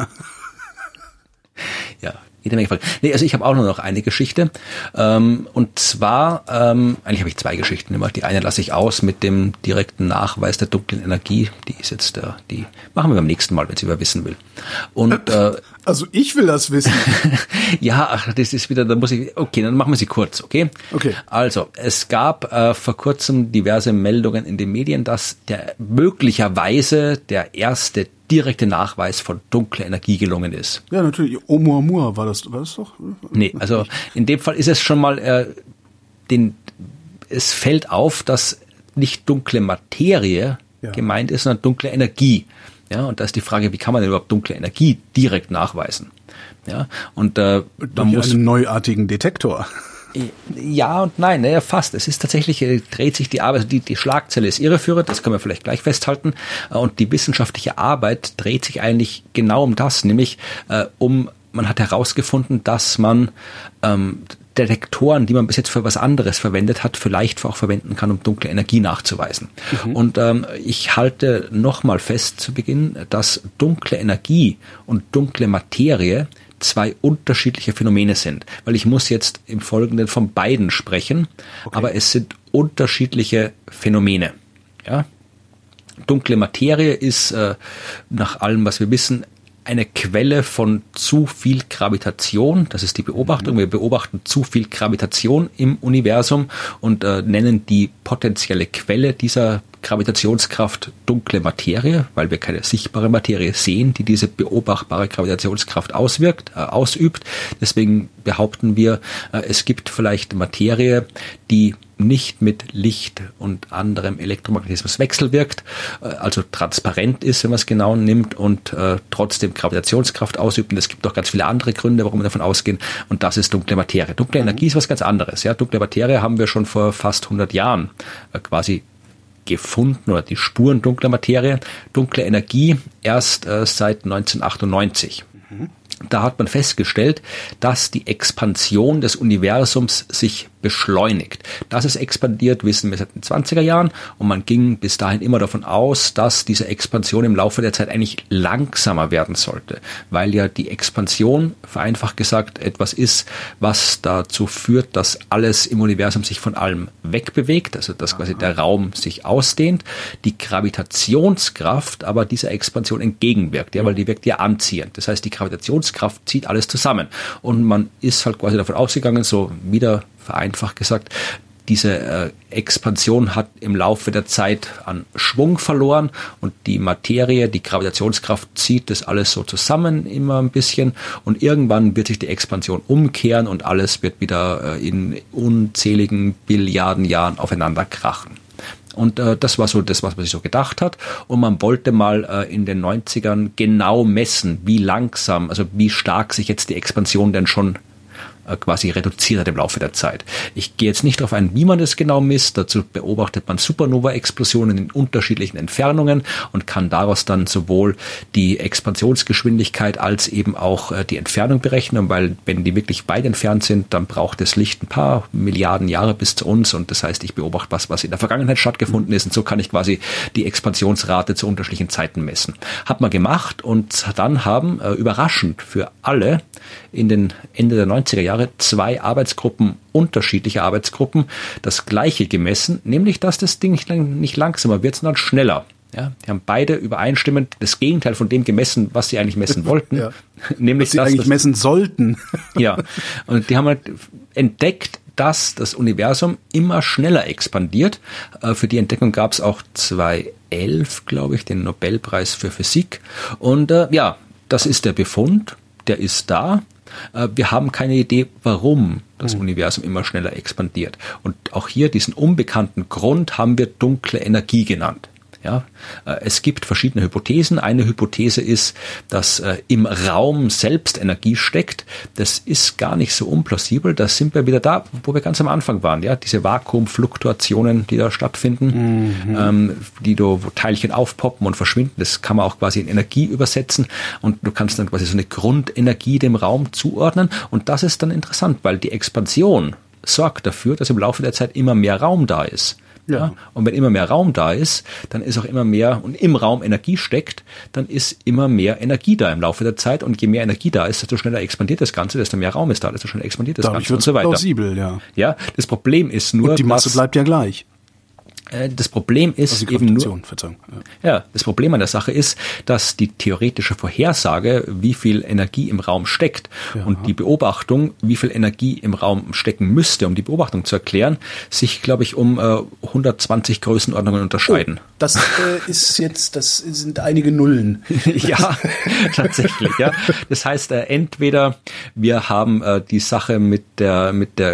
Ja, jede Menge Fragen. Nee, also ich habe auch nur noch eine Geschichte. Und zwar, eigentlich habe ich zwei Geschichten immer. Die eine lasse ich aus mit dem direkten Nachweis der dunklen Energie. Die ist jetzt, die machen wir beim nächsten Mal, wenn sie wer wissen will. Und
also ich will das wissen.
ja, ach, das ist wieder, da muss ich, okay, dann machen wir sie kurz, okay?
Okay.
Also, es gab vor kurzem diverse Meldungen in den Medien, dass möglicherweise der erste direkte Nachweis von dunkler Energie gelungen ist.
Ja, natürlich. Oumuamua war das doch?
Nee, also in dem Fall ist es schon mal, es fällt auf, dass nicht dunkle Materie gemeint ist, sondern dunkle Energie. Ja, und da ist die Frage, wie kann man denn überhaupt dunkle Energie direkt nachweisen? Ja, und man muss
einen neuartigen Detektor.
Ja und nein, naja, fast. Es ist tatsächlich, dreht sich die Arbeit, die Schlagzeile ist irreführend, das können wir vielleicht gleich festhalten. Und die wissenschaftliche Arbeit dreht sich eigentlich genau um das, nämlich man hat herausgefunden, dass man Detektoren, die man bis jetzt für was anderes verwendet hat, vielleicht auch verwenden kann, um dunkle Energie nachzuweisen. Und ich halte nochmal fest zu Beginn, dass dunkle Energie und dunkle Materie zwei unterschiedliche Phänomene sind, weil ich muss jetzt im Folgenden von beiden sprechen, aber es sind unterschiedliche Phänomene. Ja? Dunkle Materie ist nach allem, was wir wissen, eine Quelle von zu viel Gravitation. Das ist die Beobachtung. Wir beobachten zu viel Gravitation im Universum und nennen die potenzielle Quelle dieser Gravitationskraft dunkle Materie, weil wir keine sichtbare Materie sehen, die diese beobachtbare Gravitationskraft ausübt. Deswegen behaupten wir, es gibt vielleicht Materie, die nicht mit Licht und anderem Elektromagnetismus wechselwirkt, also transparent ist, wenn man es genau nimmt und trotzdem Gravitationskraft ausübt. Und es gibt auch ganz viele andere Gründe, warum wir davon ausgehen. Und das ist dunkle Materie. Dunkle Energie ist was ganz anderes. Ja, dunkle Materie haben wir schon vor fast 100 Jahren quasi gefunden oder die Spuren dunkler Materie. Dunkle Energie erst seit 1998. Da hat man festgestellt, dass die Expansion des Universums sich beschleunigt. Dass es expandiert, wissen wir seit den 20er Jahren und man ging bis dahin immer davon aus, dass diese Expansion im Laufe der Zeit eigentlich langsamer werden sollte, weil ja die Expansion, vereinfacht gesagt, etwas ist, was dazu führt, dass alles im Universum sich von allem wegbewegt, also dass quasi der Raum sich ausdehnt, die Gravitationskraft aber dieser Expansion entgegenwirkt, ja, weil die wirkt ja anziehend. Das heißt, die Gravitationskraft zieht alles zusammen und man ist halt quasi davon ausgegangen, so wieder vereinfacht gesagt, diese Expansion hat im Laufe der Zeit an Schwung verloren und die Materie, die Gravitationskraft zieht das alles so zusammen immer ein bisschen und irgendwann wird sich die Expansion umkehren und alles wird wieder in unzähligen Billiarden Jahren aufeinander krachen. Und das war so das, was man sich so gedacht hat. Und man wollte mal in den 90ern genau messen, wie langsam, also wie stark sich jetzt die Expansion denn schon quasi reduziert hat im Laufe der Zeit. Ich gehe jetzt nicht darauf ein, wie man das genau misst. Dazu beobachtet man Supernova-Explosionen in unterschiedlichen Entfernungen und kann daraus dann sowohl die Expansionsgeschwindigkeit als eben auch die Entfernung berechnen, weil wenn die wirklich weit entfernt sind, dann braucht das Licht ein paar Milliarden Jahre bis zu uns und das heißt, ich beobachte was in der Vergangenheit stattgefunden ist und so kann ich quasi die Expansionsrate zu unterschiedlichen Zeiten messen. Hat man gemacht und dann haben überraschend für alle in den Ende der 90er Jahre zwei unterschiedliche Arbeitsgruppen, das Gleiche gemessen, nämlich, dass das Ding nicht langsamer wird, sondern schneller. Ja, die haben beide übereinstimmend das Gegenteil von dem gemessen, was sie eigentlich messen wollten.
Ja.
Nämlich,
was sie eigentlich messen sollten.
Ja, und die haben halt entdeckt, dass das Universum immer schneller expandiert. Für die Entdeckung gab es auch 2011, glaube ich, den Nobelpreis für Physik. Und ja, das ist der Befund, der ist da. Wir haben keine Idee, warum das Universum immer schneller expandiert. Und auch hier diesen unbekannten Grund haben wir dunkle Energie genannt. Ja, es gibt verschiedene Hypothesen. Eine Hypothese ist, dass im Raum selbst Energie steckt. Das ist gar nicht so unplausibel. Da sind wir wieder da, wo wir ganz am Anfang waren. Ja, diese Vakuumfluktuationen, die da stattfinden, wo Teilchen aufpoppen und verschwinden. Das kann man auch quasi in Energie übersetzen. Und du kannst dann quasi so eine Grundenergie dem Raum zuordnen. Und das ist dann interessant, weil die Expansion sorgt dafür, dass im Laufe der Zeit immer mehr Raum da ist. Ja. Und wenn immer mehr Raum da ist, dann ist auch immer mehr, und im Raum Energie steckt, dann ist immer mehr Energie da im Laufe der Zeit. Und je mehr Energie da ist, desto schneller expandiert das Ganze, desto mehr Raum ist da, desto schneller expandiert das Ganze und so weiter.
Plausibel, ja.
Ja, das Problem ist nur,
und die Masse bleibt ja gleich.
Das Problem ist
also
eben nur,
Verzeihung.
Ja, das Problem an der Sache ist, dass die theoretische Vorhersage, wie viel Energie im Raum steckt und die Beobachtung, wie viel Energie im Raum stecken müsste, um die Beobachtung zu erklären, sich, glaube ich, um 120 Größenordnungen unterscheiden.
Oh, das das sind einige Nullen.
Ja, tatsächlich, ja. Das heißt, entweder wir haben die Sache mit der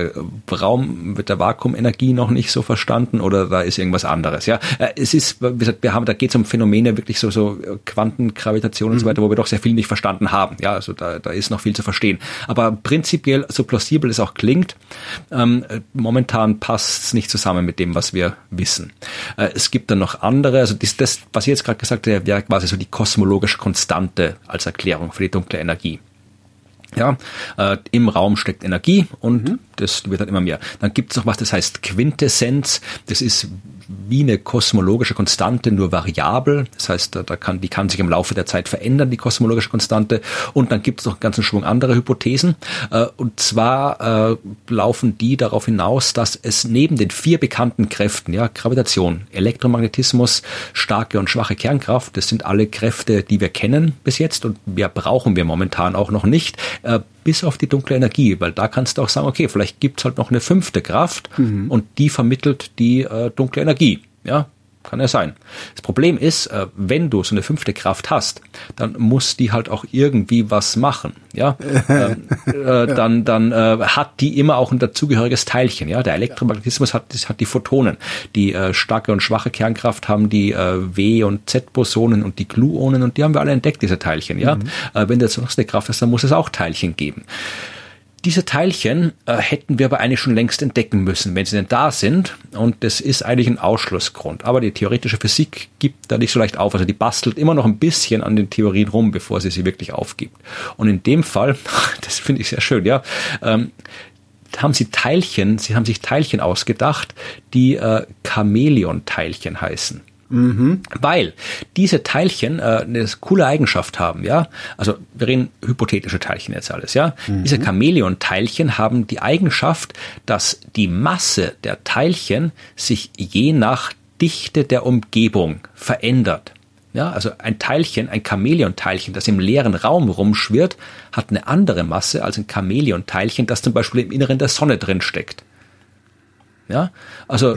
Vakuumenergie noch nicht so verstanden oder da ist irgendwas anderes, ja. Es ist, wie gesagt, da geht es um Phänomene, wirklich so Quantengravitation und so weiter, wo wir doch sehr viel nicht verstanden haben, ja. Also da ist noch viel zu verstehen. Aber prinzipiell, so plausibel es auch klingt, momentan passt es nicht zusammen mit dem, was wir wissen. Es gibt dann noch andere, also das, was ich jetzt gerade gesagt habe, wäre quasi so die kosmologische Konstante als Erklärung für die dunkle Energie. Ja, im Raum steckt Energie und das wird dann immer mehr. Dann gibt es noch was, das heißt Quintessenz. Das ist wie eine kosmologische Konstante, nur variabel. Das heißt, die kann sich im Laufe der Zeit verändern, die kosmologische Konstante. Und dann gibt es noch einen ganzen Schwung andere Hypothesen. Und zwar laufen die darauf hinaus, dass es neben den 4 bekannten Kräften, ja, Gravitation, Elektromagnetismus, starke und schwache Kernkraft, das sind alle Kräfte, die wir kennen bis jetzt und brauchen wir momentan auch noch nicht, bis auf die dunkle Energie, weil da kannst du auch sagen, okay, vielleicht gibt's halt noch eine 5. Kraft und die vermittelt die dunkle Energie. Ja, kann ja sein. Das Problem ist, wenn du so eine 5. Kraft hast, dann muss die halt auch irgendwie was machen. Ja, dann hat die immer auch ein dazugehöriges Teilchen. Ja, der Elektromagnetismus hat die Photonen. Die starke und schwache Kernkraft haben die W- und Z-Bosonen und die Gluonen und die haben wir alle entdeckt, diese Teilchen. Ja, wenn du jetzt noch eine Kraft hast, dann muss es auch Teilchen geben. Diese Teilchen hätten wir aber eigentlich schon längst entdecken müssen, wenn sie denn da sind. Und das ist eigentlich ein Ausschlussgrund. Aber die theoretische Physik gibt da nicht so leicht auf. Also die bastelt immer noch ein bisschen an den Theorien rum, bevor sie wirklich aufgibt. Und in dem Fall, das finde ich sehr schön, ja, haben sie haben sich Teilchen ausgedacht, die Chamäleon-Teilchen heißen. Weil diese Teilchen eine coole Eigenschaft haben, ja. Also wir reden hypothetische Teilchen jetzt alles, ja. Diese Chamäleon-Teilchen haben die Eigenschaft, dass die Masse der Teilchen sich je nach Dichte der Umgebung verändert. Ja, also ein Chamäleon-Teilchen, das im leeren Raum rumschwirrt, hat eine andere Masse als ein Chamäleon-Teilchen, das zum Beispiel im Inneren der Sonne drin steckt. Ja, also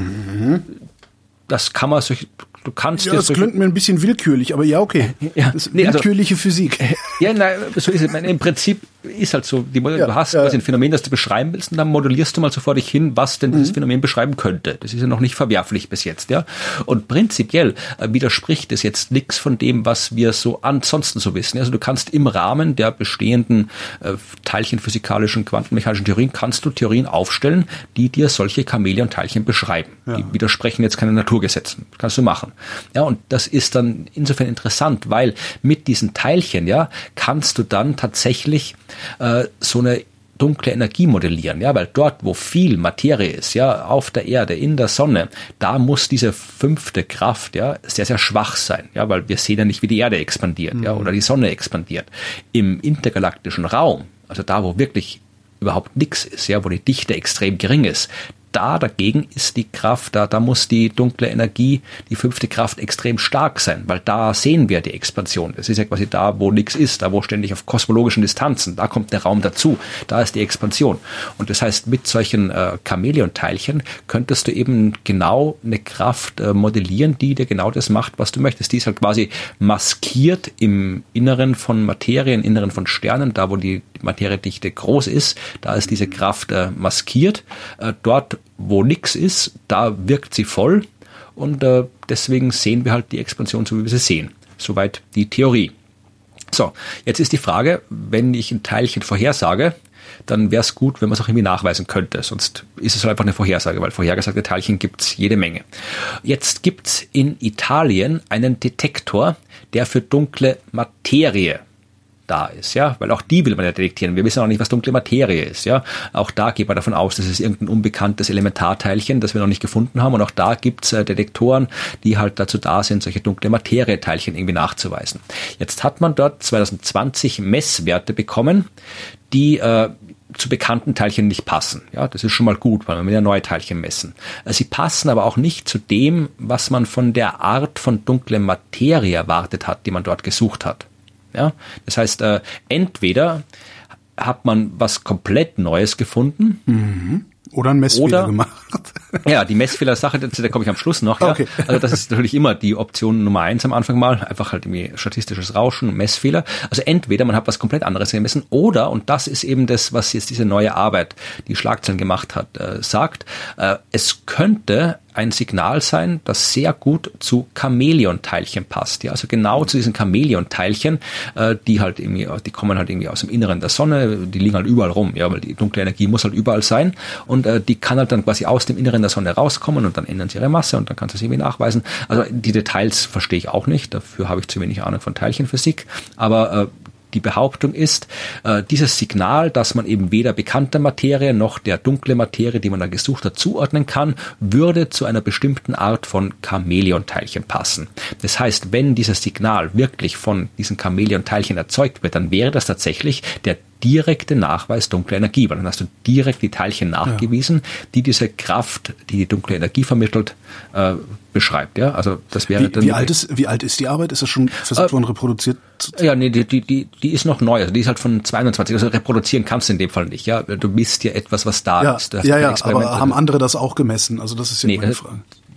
das kann man du kannst
ja, das klingt mir ein bisschen willkürlich, aber ja, okay.
Ja,
das ist willkürliche Physik.
Ja, nein, so ist es. Im Prinzip ist halt so, du hast quasi ein Phänomen, das du beschreiben willst, und dann modellierst du mal so vor dich hin, was denn dieses Phänomen beschreiben könnte. Das ist ja noch nicht verwerflich bis jetzt, ja. Und prinzipiell widerspricht es jetzt nichts von dem, was wir so ansonsten so wissen. Also du kannst im Rahmen der bestehenden teilchenphysikalischen, quantenmechanischen Theorien, kannst du Theorien aufstellen, die dir solche Chamäleon-Teilchen beschreiben. Ja. Die widersprechen jetzt keinen Naturgesetzen. Das kannst du machen. Ja, und das ist dann insofern interessant, weil mit diesen Teilchen, ja, kannst du dann tatsächlich so eine dunkle Energie modellieren, ja, weil dort, wo viel Materie ist, ja, auf der Erde, in der Sonne, da muss diese 5. Kraft, ja, sehr, sehr schwach sein, ja, weil wir sehen ja nicht, wie die Erde expandiert, ja, oder die Sonne expandiert. Im intergalaktischen Raum, also da, wo wirklich überhaupt nichts ist, ja, wo die Dichte extrem gering ist, da dagegen ist die Kraft, da muss die dunkle Energie, die 5. Kraft extrem stark sein, weil da sehen wir die Expansion. Das ist ja quasi da, wo nichts ist, da wo ständig auf kosmologischen Distanzen, da kommt der Raum dazu, da ist die Expansion. Und das heißt, mit solchen Chamäleon-Teilchen könntest du eben genau eine Kraft modellieren, die dir genau das macht, was du möchtest. Die ist halt quasi maskiert im Inneren von Materie, im Inneren von Sternen, da wo die Materiedichte groß ist, da ist diese Kraft maskiert. Dort, wo nichts ist, da wirkt sie voll. und deswegen sehen wir halt die Expansion so, wie wir sie sehen. Soweit die Theorie. So, jetzt ist die Frage, wenn ich ein Teilchen vorhersage, dann wäre es gut, wenn man es auch irgendwie nachweisen könnte. Sonst ist es halt einfach eine Vorhersage, weil vorhergesagte Teilchen gibt es jede Menge. Jetzt gibt es in Italien einen Detektor, der für dunkle Materie da ist, ja, weil auch die will man ja detektieren. Wir wissen auch nicht, was dunkle Materie ist, ja. Auch da geht man davon aus, das ist irgendein unbekanntes Elementarteilchen, das wir noch nicht gefunden haben. Und auch da gibt's Detektoren, die halt dazu da sind, solche dunkle Materie-Teilchen irgendwie nachzuweisen. Jetzt hat man dort 2020 Messwerte bekommen, die zu bekannten Teilchen nicht passen. Ja, das ist schon mal gut, weil man will ja neue Teilchen messen. Sie passen aber auch nicht zu dem, was man von der Art von dunkler Materie erwartet hat, die man dort gesucht hat. Ja, das heißt, entweder hat man was komplett Neues gefunden.
Oder ein Messfehler gemacht.
Ja, die Messfehler-Sache, da komme ich am Schluss noch. Ja.
Okay.
Also das ist natürlich immer die Option Nummer 1 am Anfang mal. Einfach halt irgendwie statistisches Rauschen, Messfehler. Also entweder man hat was komplett anderes gemessen oder, und das ist eben das, was jetzt diese neue Arbeit, die Schlagzeilen gemacht hat, sagt, es könnte ein Signal sein, das sehr gut zu Chamäleon-Teilchen passt. Ja, also genau zu diesen Chamäleon-Teilchen, die halt irgendwie, die kommen halt irgendwie aus dem Inneren der Sonne, die liegen halt überall rum, ja, weil die dunkle Energie muss halt überall sein und die kann halt dann quasi aus dem Inneren der Sonne rauskommen und dann ändern sie ihre Masse und dann kannst du sie irgendwie nachweisen. Also die Details verstehe ich auch nicht, dafür habe ich zu wenig Ahnung von Teilchenphysik, aber die Behauptung ist, dieses Signal, dass man eben weder bekannter Materie noch der dunkle Materie, die man da gesucht hat, zuordnen kann, würde zu einer bestimmten Art von Chamäleon-Teilchen passen. Das heißt, wenn dieses Signal wirklich von diesen Chamäleon-Teilchen erzeugt wird, dann wäre das tatsächlich der direkte Nachweis dunkler Energie, weil dann hast du direkt die Teilchen nachgewiesen, die diese Kraft, die die dunkle Energie vermittelt, beschreibt. Ja, also das wäre dann.
Wie alt ist die Arbeit? Ist das schon versucht worden, reproduziert?
Ja, nee, die ist noch neu. Also die ist halt von 22. Also reproduzieren kannst du in dem Fall nicht. Ja, du misst ja etwas, was da ist.
Aber haben andere das auch gemessen? Also das ist ja meine Frage.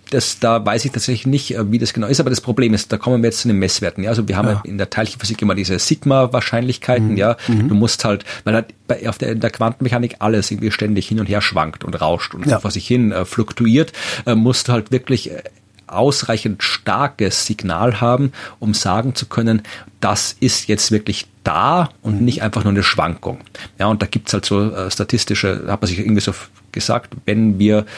Da weiß ich tatsächlich nicht, wie das genau ist, aber das Problem ist, da kommen wir jetzt zu den Messwerten. Ja, also wir haben in der Teilchenphysik immer diese Sigma-Wahrscheinlichkeiten. Ja, du musst halt, weil halt in der Quantenmechanik alles irgendwie ständig hin und her schwankt und rauscht und so vor sich hin fluktuiert, musst du halt wirklich ausreichend starkes Signal haben, um sagen zu können, das ist jetzt wirklich da und nicht einfach nur eine Schwankung. Ja, und da gibt's halt so statistische, da hat man sich irgendwie so gesagt, wenn wir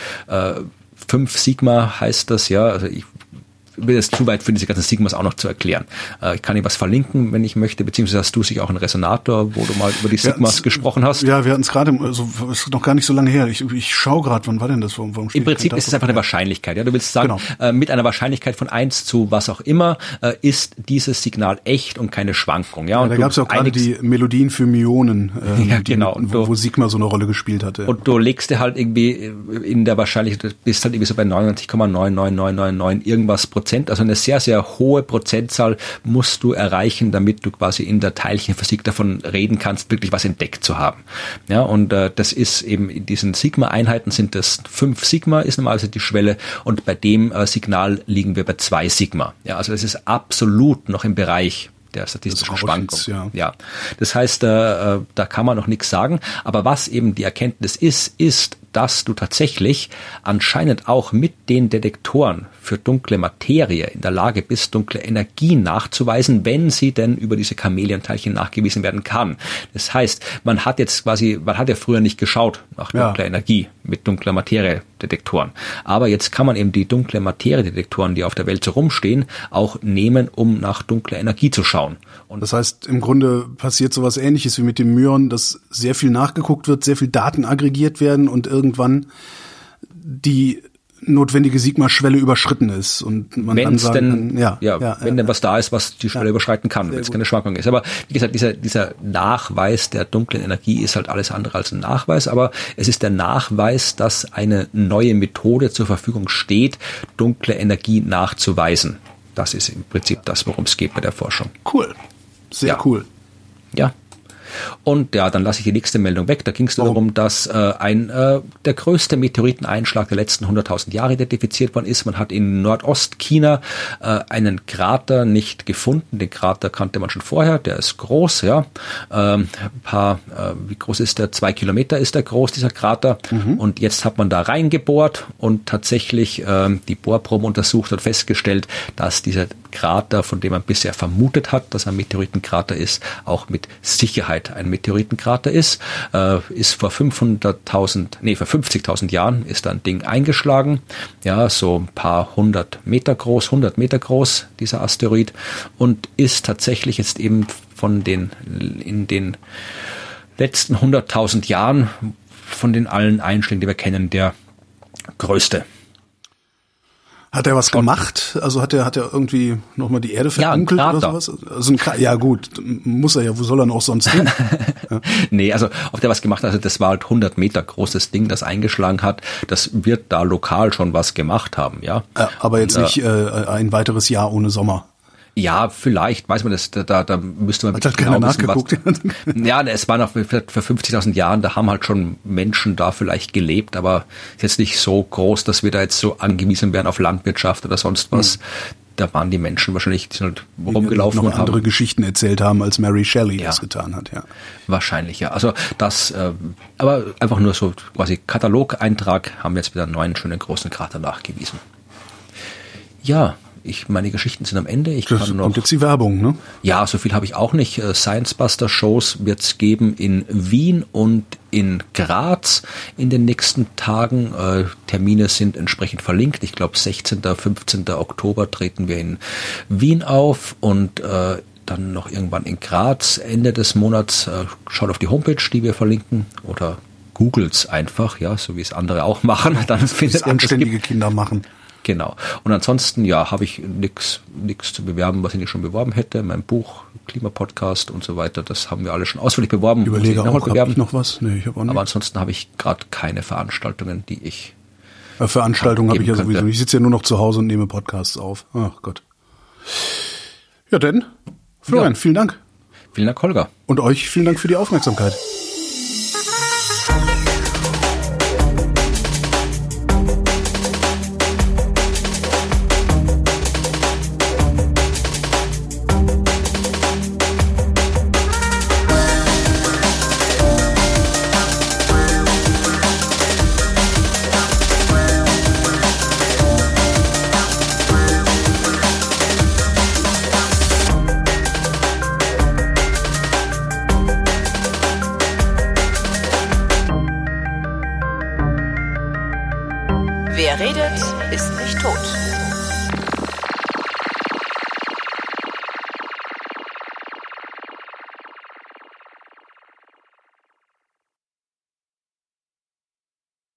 5 Sigma heißt das, ja, also ich will jetzt zu weit für diese ganzen Sigmas auch noch zu erklären. Ich kann Ihnen was verlinken, wenn ich möchte, beziehungsweise hast du sicher auch einen Resonator, wo du mal über die Sigmas gesprochen hast.
Ja, wir hatten es gerade, also ist noch gar nicht so lange her. Ich schaue gerade, wann war denn das?
Warum im Prinzip ist es einfach eine Wahrscheinlichkeit. Ja, du willst sagen, mit einer Wahrscheinlichkeit von 1 zu was auch immer ist dieses Signal echt und keine Schwankung. Ja, und
da gab es ja auch gerade die Melodien für Myonen, wo Sigma so eine Rolle gespielt hatte.
Und du legst dir halt irgendwie in der Wahrscheinlichkeit, du bist halt irgendwie so bei 99,99999 irgendwas Prozent. Also eine sehr, sehr hohe Prozentzahl musst du erreichen, damit du quasi in der Teilchenphysik davon reden kannst, wirklich was entdeckt zu haben. Ja, und das ist eben in diesen Sigma-Einheiten sind das 5 Sigma, ist normalerweise die Schwelle, und bei dem Signal liegen wir bei 2 Sigma. Ja, also das ist absolut noch im Bereich der statistischen Schwankung. Ja. Das heißt, da kann man noch nichts sagen. Aber was eben die Erkenntnis ist, dass du tatsächlich anscheinend auch mit den Detektoren für dunkle Materie in der Lage bist, dunkle Energie nachzuweisen, wenn sie denn über diese Chamäleon-Teilchen nachgewiesen werden kann. Das heißt, man hat ja früher nicht geschaut nach dunkler Energie mit dunkler Materie-Detektoren. Aber jetzt kann man eben die dunkle Materie-Detektoren, die auf der Welt so rumstehen, auch nehmen, um nach dunkler Energie zu schauen.
Und das heißt, im Grunde passiert sowas Ähnliches wie mit dem Myon, dass sehr viel nachgeguckt wird, sehr viel Daten aggregiert werden und irgendwann die notwendige Sigma-Schwelle überschritten ist und man dann sagen kann,
wenn denn was da ist, was die Schwelle überschreiten kann, wenn es keine Schwankung ist. Aber wie gesagt, dieser Nachweis der dunklen Energie ist halt alles andere als ein Nachweis, aber es ist der Nachweis, dass eine neue Methode zur Verfügung steht, dunkle Energie nachzuweisen. Das ist im Prinzip das, worum es geht bei der Forschung.
Cool. Sehr cool.
Ja. Und ja, dann lasse ich die nächste Meldung weg. Da ging es darum, dass der größte Meteoriteneinschlag der letzten 100.000 Jahre identifiziert worden ist. Man hat in Nordostchina einen Krater nicht gefunden. Den Krater kannte man schon vorher. Der ist groß, ja. Wie groß ist der? 2 Kilometer ist der groß, dieser Krater. Und jetzt hat man da reingebohrt und tatsächlich die Bohrproben untersucht und festgestellt, dass dieser Krater, von dem man bisher vermutet hat, dass er ein Meteoritenkrater ist, auch mit Sicherheit ein Meteoritenkrater ist. Ist vor 50.000 Jahren ist da ein Ding eingeschlagen. Ja, so ein paar 100 Meter groß, dieser Asteroid, und ist tatsächlich jetzt eben in den letzten 100.000 Jahren von den allen Einschlägen, die wir kennen, der größte.
Hat er was gemacht? Also hat er irgendwie nochmal die Erde verdunkelt oder sowas? Also ja gut, muss er ja, wo soll er noch sonst hin? Ja.
Nee, also ob der was gemacht hat, also das war halt 100 Meter großes Ding, das eingeschlagen hat. Das wird da lokal schon was gemacht haben, ja.
Aber jetzt nicht ein weiteres Jahr ohne Sommer.
Ja, vielleicht, weiß man das, da müsste man
wirklich genau wissen, was.
Ja, es war noch für 50.000 Jahren, da haben halt schon Menschen da vielleicht gelebt, aber ist jetzt nicht so groß, dass wir da jetzt so angewiesen wären auf Landwirtschaft oder sonst was. Da waren die Menschen wahrscheinlich, die sind halt rumgelaufen und haben
andere Geschichten erzählt haben, als Mary Shelley das getan hat, ja. Wahrscheinlich,
ja. Also das, aber einfach nur so quasi Katalogeintrag, haben wir jetzt wieder einen neuen, schönen, großen Krater nachgewiesen. Ja, meine Geschichten sind am Ende.
Kommt jetzt die Werbung, ne?
Ja, so viel habe ich auch nicht. Science-Buster-Shows wird es geben in Wien und in Graz in den nächsten Tagen. Termine sind entsprechend verlinkt. Ich glaube, 16., 15. Oktober treten wir in Wien auf und dann noch irgendwann in Graz Ende des Monats. Schaut auf die Homepage, die wir verlinken, oder googelt's einfach, ja, so wie es andere auch machen. Dann findet ihr
anständige Kinder machen.
Genau. Und ansonsten, ja, habe ich nix zu bewerben, was ich nicht schon beworben hätte. Mein Buch, Klimapodcast und so weiter, das haben wir alle schon ausführlich beworben.
Überlege auch, habe ich noch was? Nee, ich habe auch nicht.
Aber ansonsten habe ich gerade keine Veranstaltungen, die ich...
Veranstaltungen habe ich ja sowieso. Ich sitze ja nur noch zu Hause und nehme Podcasts auf. Ach Gott. Ja, denn, Florian, vielen Dank.
Vielen Dank, Holger.
Und euch vielen Dank für die Aufmerksamkeit.
Wer redet, ist nicht tot.